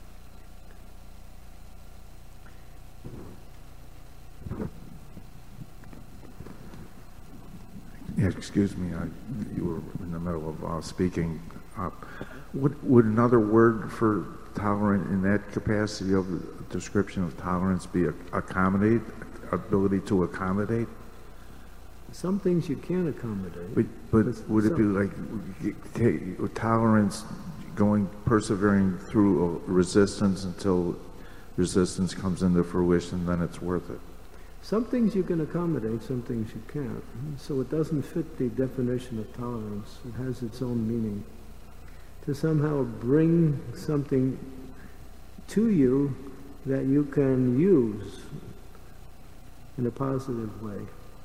Yeah, excuse me, I, you were in the middle of uh, speaking. Uh, would, would another word for tolerant in that capacity of the description of tolerance be a, accommodate, ability to accommodate? Some things you can accommodate. But, but but would it be some- like take, tolerance, going, persevering through a resistance until resistance comes into fruition, then it's worth it? Some things you can accommodate, some things you can't. So it doesn't fit the definition of tolerance. It has its own meaning. To somehow bring something to you that you can use in a positive way.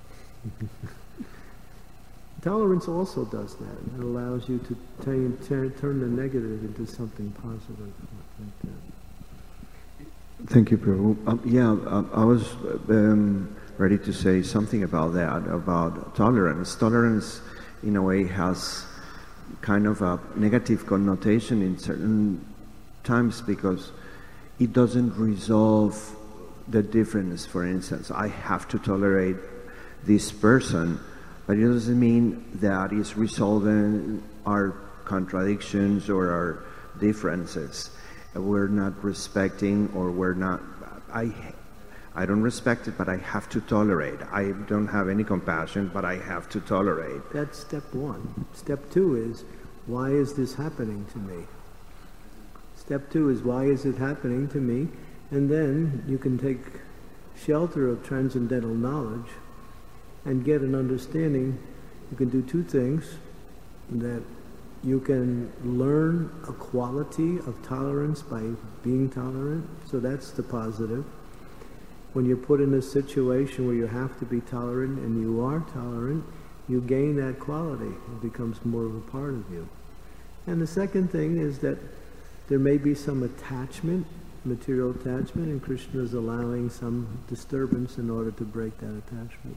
Tolerance also does that. It allows you to t- t- turn the negative into something positive. like that. Thank you, Prabhu. Um, yeah, um, I was um, ready to say something about that, about tolerance. Tolerance, in a way, has kind of a negative connotation in certain times because it doesn't resolve the difference. For instance, I have to tolerate this person, but it doesn't mean that it's resolving our contradictions or our differences. We're not respecting, or we're not, I, I don't respect it, but I have to tolerate. I don't have any compassion, but I have to tolerate. That's step one. Step two is, why is this happening to me? Step two is, why is it happening to me? And then you can take shelter of transcendental knowledge and get an understanding. You can do two things, that you can learn a quality of tolerance by being tolerant, so that's the positive. When you're put in a situation where you have to be tolerant and you are tolerant, you gain that quality. It becomes more of a part of you. And the second thing is that there may be some attachment, material attachment, and Krishna is allowing some disturbance in order to break that attachment.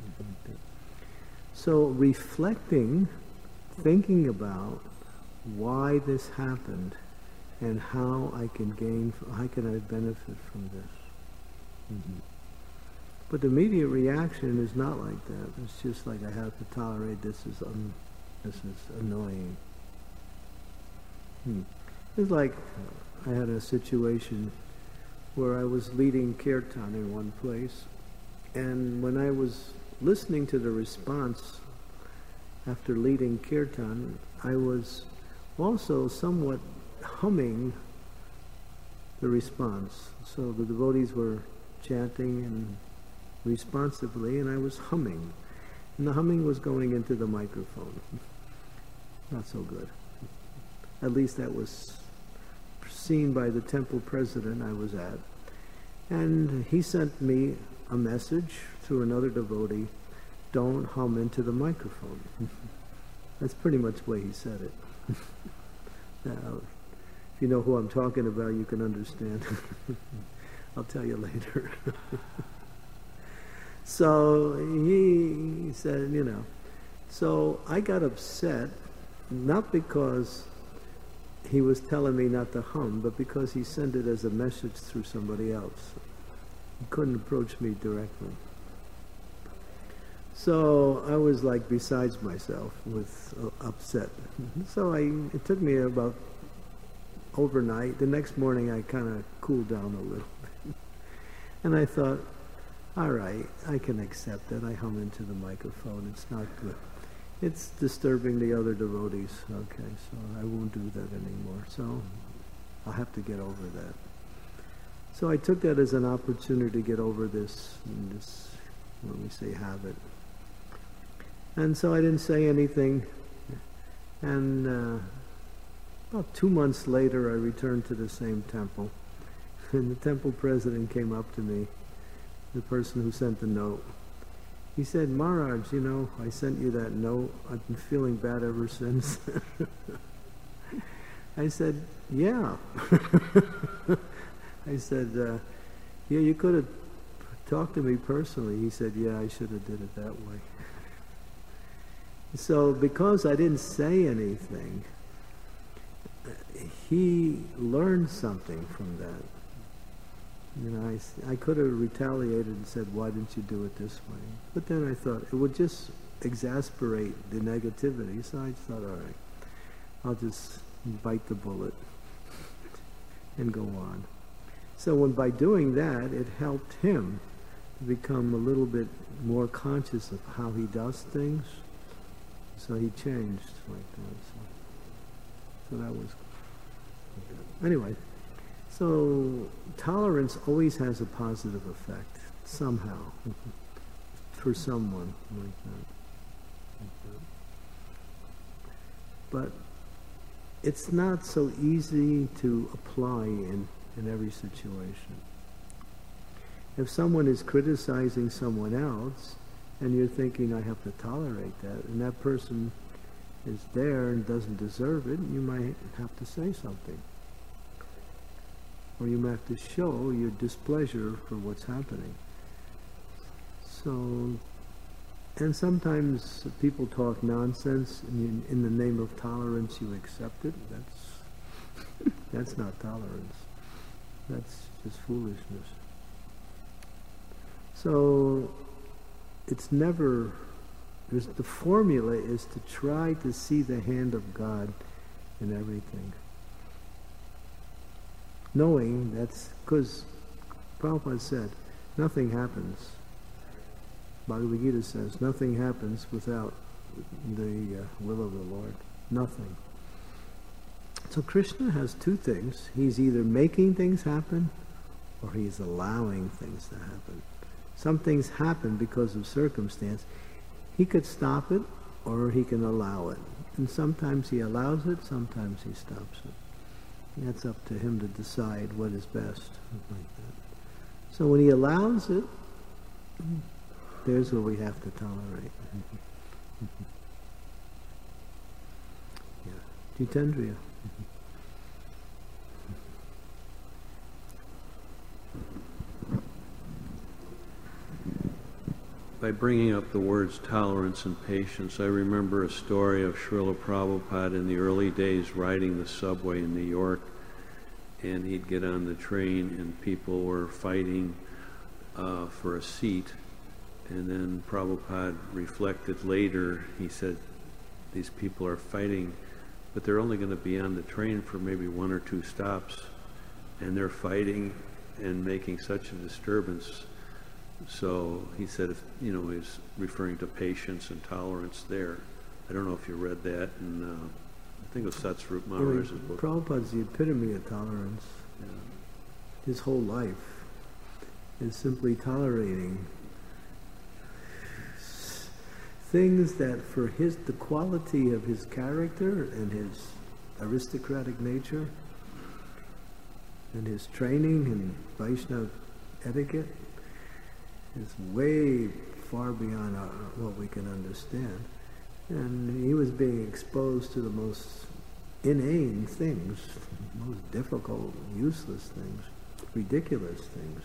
So reflecting, thinking about why this happened and how I can gain, how can I benefit from this. Mm-hmm. But the immediate reaction is not like that. It's just like, I have to tolerate this, is un, this is annoying. Hmm. It's like I had a situation where I was leading kirtan in one place, and when I was listening to the response after leading kirtan, I was also somewhat humming the response. So the devotees were chanting and responsively, and I was humming. And the humming was going into the microphone. Not so good. At least that was seen by the temple president I was at. And he sent me a message through another devotee, don't hum into the microphone. That's pretty much the way he said it. Now, if you know who I'm talking about, you can understand. I'll tell you later. So he said, you know, so I got upset, not because he was telling me not to hum, but because he sent it as a message through somebody else. He couldn't approach me directly. So I was like besides myself, with uh, upset. So I, it took me about overnight. The next morning I kind of cooled down a little. And I thought, all right, I can accept that. I hum into the microphone. It's not good. It's disturbing the other devotees. Okay, so I won't do that anymore. So I'll have to get over that. So I took that as an opportunity to get over this, this, when we say habit. And so I didn't say anything. And uh, about two months later, I returned to the same temple. And the temple president came up to me, the person who sent the note. He said, Maharaj, you know, I sent you that note. I've been feeling bad ever since. I said, yeah. I said, uh, yeah, you could have talked to me personally. He said, yeah, I should have did it that way. So because I didn't say anything, he learned something from that. You know, I, I could have retaliated and said, why didn't you do it this way? But then I thought, it would just exasperate the negativity. So I thought, all right, I'll just bite the bullet and go on. So when by doing that, it helped him to become a little bit more conscious of how he does things. So he changed like that. So, so that was good. Anyway, so tolerance always has a positive effect, somehow, for someone like that. But it's not so easy to apply in, in every situation. If someone is criticizing someone else, and you're thinking, I have to tolerate that, and that person is there and doesn't deserve it, you might have to say something. or you have to show your displeasure for what's happening. So, and sometimes people talk nonsense, and you, in the name of tolerance you accept it. That's, that's not tolerance. That's just foolishness. So, it's never, there's, the formula is to try to see the hand of God in everything. Knowing that's, because Prabhupada said, nothing happens. Bhagavad Gita says, nothing happens without the uh, will of the Lord. Nothing. So Krishna has two things. He's either making things happen, or he's allowing things to happen. Some things happen because of circumstance. He could stop it, or he can allow it. And sometimes he allows it, sometimes he stops it. And that's up to him to decide what is best. Like that. So when he allows it, there's what we have to tolerate. Yeah. Jitendriya. By bringing up the words tolerance and patience, I remember a story of Srila Prabhupada in the early days riding the subway in New York, and he'd get on the train and people were fighting uh, for a seat, and then Prabhupada reflected later, he said, these people are fighting, but they're only going to be on the train for maybe one or two stops, and they're fighting and making such a disturbance. So he said, if, you know, he's referring to patience and tolerance there. I don't know if you read that, and uh, I think it was Satsvarup Maharaj's book. Prabhupada's the epitome of tolerance. Yeah. His whole life is simply tolerating things that for his, the quality of his character and his aristocratic nature and his training in Vaishnava etiquette is way far beyond our, what we can understand. And he was being exposed to the most inane things, most difficult, useless things, ridiculous things.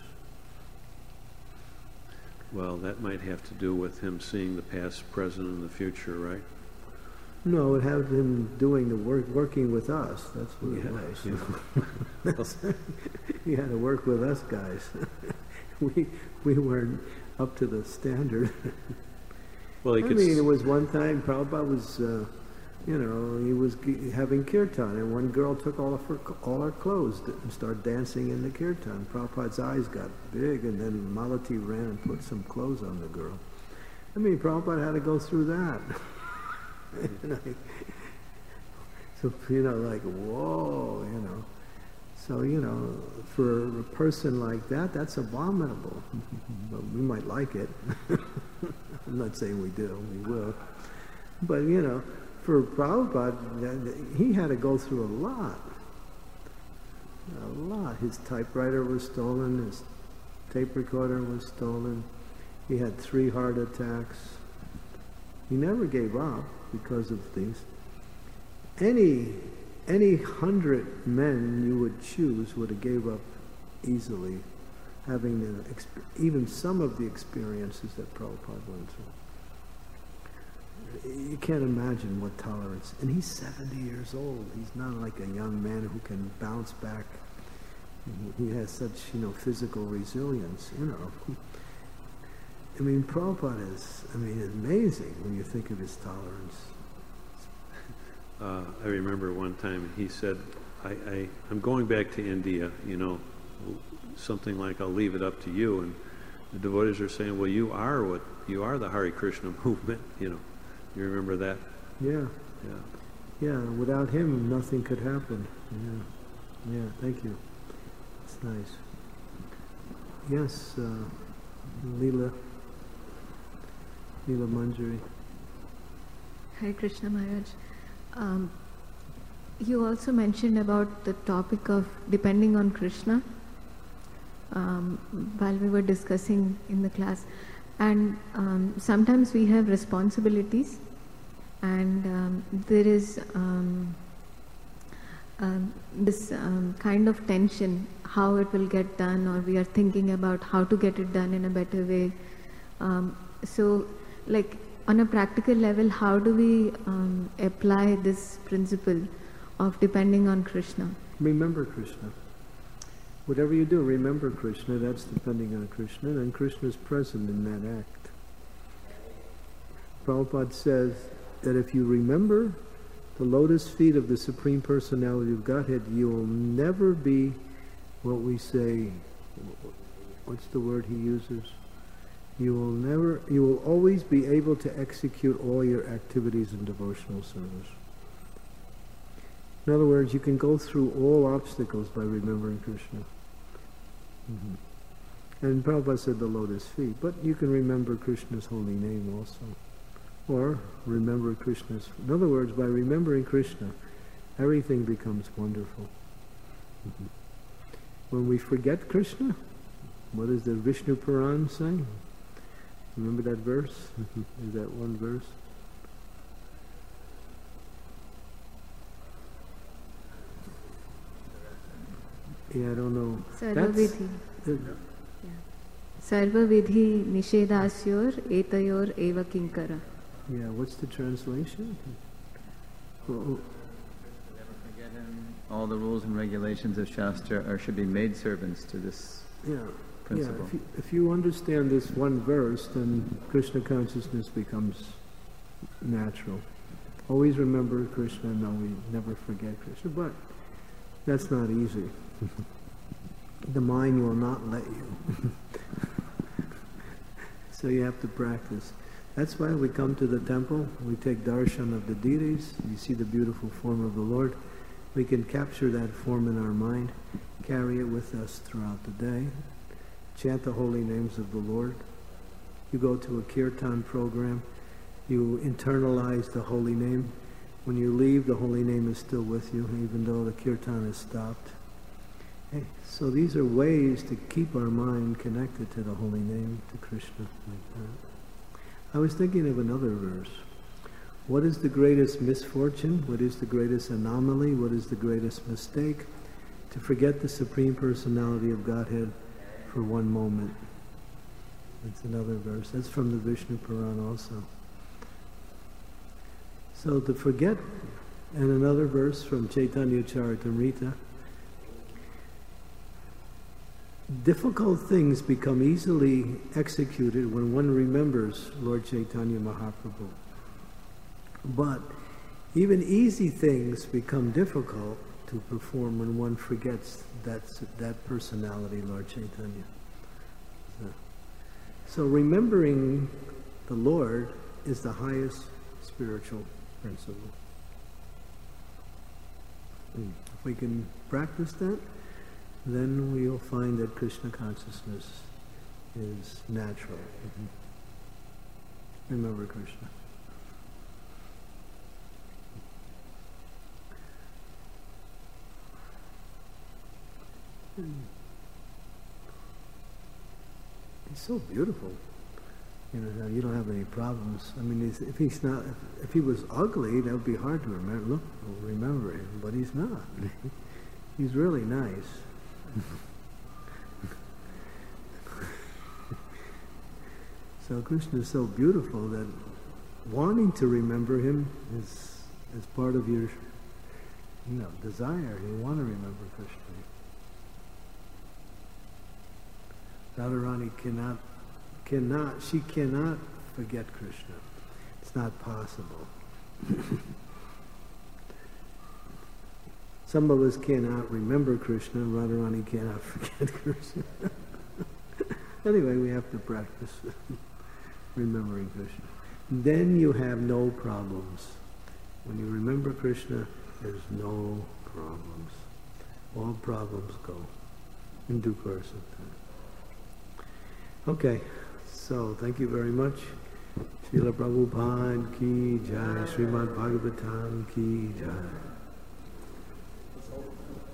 Well, that might have to do with him seeing the past, present, and the future, right? No, it had him doing the work, working with us. That's what Yeah, it was. yeah. That's, he had to work with us guys. we we weren't up to the standard. Well, he I could mean, s- it was one time Prabhupada was, uh, you know, he was g- having kirtan, and one girl took all of her all her clothes and started dancing in the kirtan. Prabhupada's eyes got big, and then Malati ran and put some clothes on the girl. I mean, Prabhupada had to go through that. Like, so, you know, like, whoa, you know. So, you know, for a person like that, that's abominable. But we might like it. I'm not saying we do, we will. But, you know, for Prabhupada, he had to go through a lot. A lot. His typewriter was stolen, his tape recorder was stolen. He had three heart attacks. He never gave up because of these. Any any hundred men you would choose would have gave up easily, having the, exp- even some of the experiences that Prabhupada went through. You can't imagine what tolerance. And he's seventy years old. He's not like a young man who can bounce back. He has such, you know, physical resilience, you know. I mean, Prabhupada is, I mean, amazing when you think of his tolerance. Uh, I remember one time he said, I, I, I'm going back to India, you know, something like, I'll leave it up to you. And the devotees are saying, well, you are what, you are the Hare Krishna movement, you know. You remember that? Yeah, Yeah. yeah, without him, nothing could happen. Yeah, yeah, thank you. It's nice. Yes, uh, Leela, Leela Manjari. Hare Krishna Maharaj. Um, you also mentioned about the topic of depending on Krishna um, while we were discussing in the class. And um, sometimes we have responsibilities, and um, there is um, um, this um, kind of tension, how it will get done, or we are thinking about how to get it done in a better way. Um, so, like on a practical level, how do we um, apply this principle of depending on Krishna? Remember Krishna. Whatever you do, remember Krishna. That's depending on Krishna, and Krishna is present in that act. Prabhupada says that if you remember the lotus feet of the Supreme Personality of Godhead, you will never be what we say, what's the word he uses? You will never, you will always be able to execute all your activities in devotional service. In other words, you can go through all obstacles by remembering Krishna. Mm-hmm. And Prabhupada said the lotus feet, but you can remember Krishna's holy name also. Or remember Krishna's... In other words, by remembering Krishna, everything becomes wonderful. Mm-hmm. When we forget Krishna, what does the Vishnu Puran say? Remember that verse? Is that one verse? Yeah, I don't know. Sarvavidhi. Sarvavidhi nishedasyor etayor eva kinkara. Yeah, what's the translation? Oh, all the rules and regulations of Shastra are, should be maid servants to this yeah, principle. yeah. If you, if you understand this one verse, then Krishna consciousness becomes natural. Always remember Krishna, no, we never forget Krishna, but that's not easy. The mind will not let you. So you have to practice. That's why we come to the temple, we take darshan of the deities, we see the beautiful form of the Lord. We can capture that form in our mind, carry it with us throughout the day, chant the holy names of the Lord. You go to a kirtan program, you internalize the holy name. When you leave, the holy name is still with you, even though the kirtan is stopped. Hey, so these are ways to keep our mind connected to the holy name, to Krishna, like that. I was thinking of another verse. What is the greatest misfortune? What is the greatest anomaly? What is the greatest mistake? To forget the Supreme Personality of Godhead for one moment. That's another verse. That's from the Vishnu Puran also. So to forget, and another verse from Chaitanya Charitamrita, difficult things become easily executed when one remembers Lord Chaitanya Mahaprabhu. But even easy things become difficult to perform when one forgets that, that personality, Lord Chaitanya. So, so remembering the Lord is the highest spiritual principle. If we can practice that, then we will find that Krishna consciousness is natural. Mm-hmm. Remember Krishna. He's so beautiful. You know, you don't have any problems. I mean, he's, if he's not, if, if he was ugly, that would be hard to remember. Look, remember him, but he's not. He's really nice. So Krishna is so beautiful that wanting to remember him is is part of your, you know, desire. You want to remember Krishna. Radharani cannot, cannot, she cannot forget Krishna. It's not possible. Some of us cannot remember Krishna, Radharani cannot forget Krishna. Anyway, we have to practice remembering Krishna. Then you have no problems. When you remember Krishna, there's no problems. All problems go in due course of time. Okay, so thank you very much. Srila Prabhupada ki jai, Srimad Bhagavatam ki jai.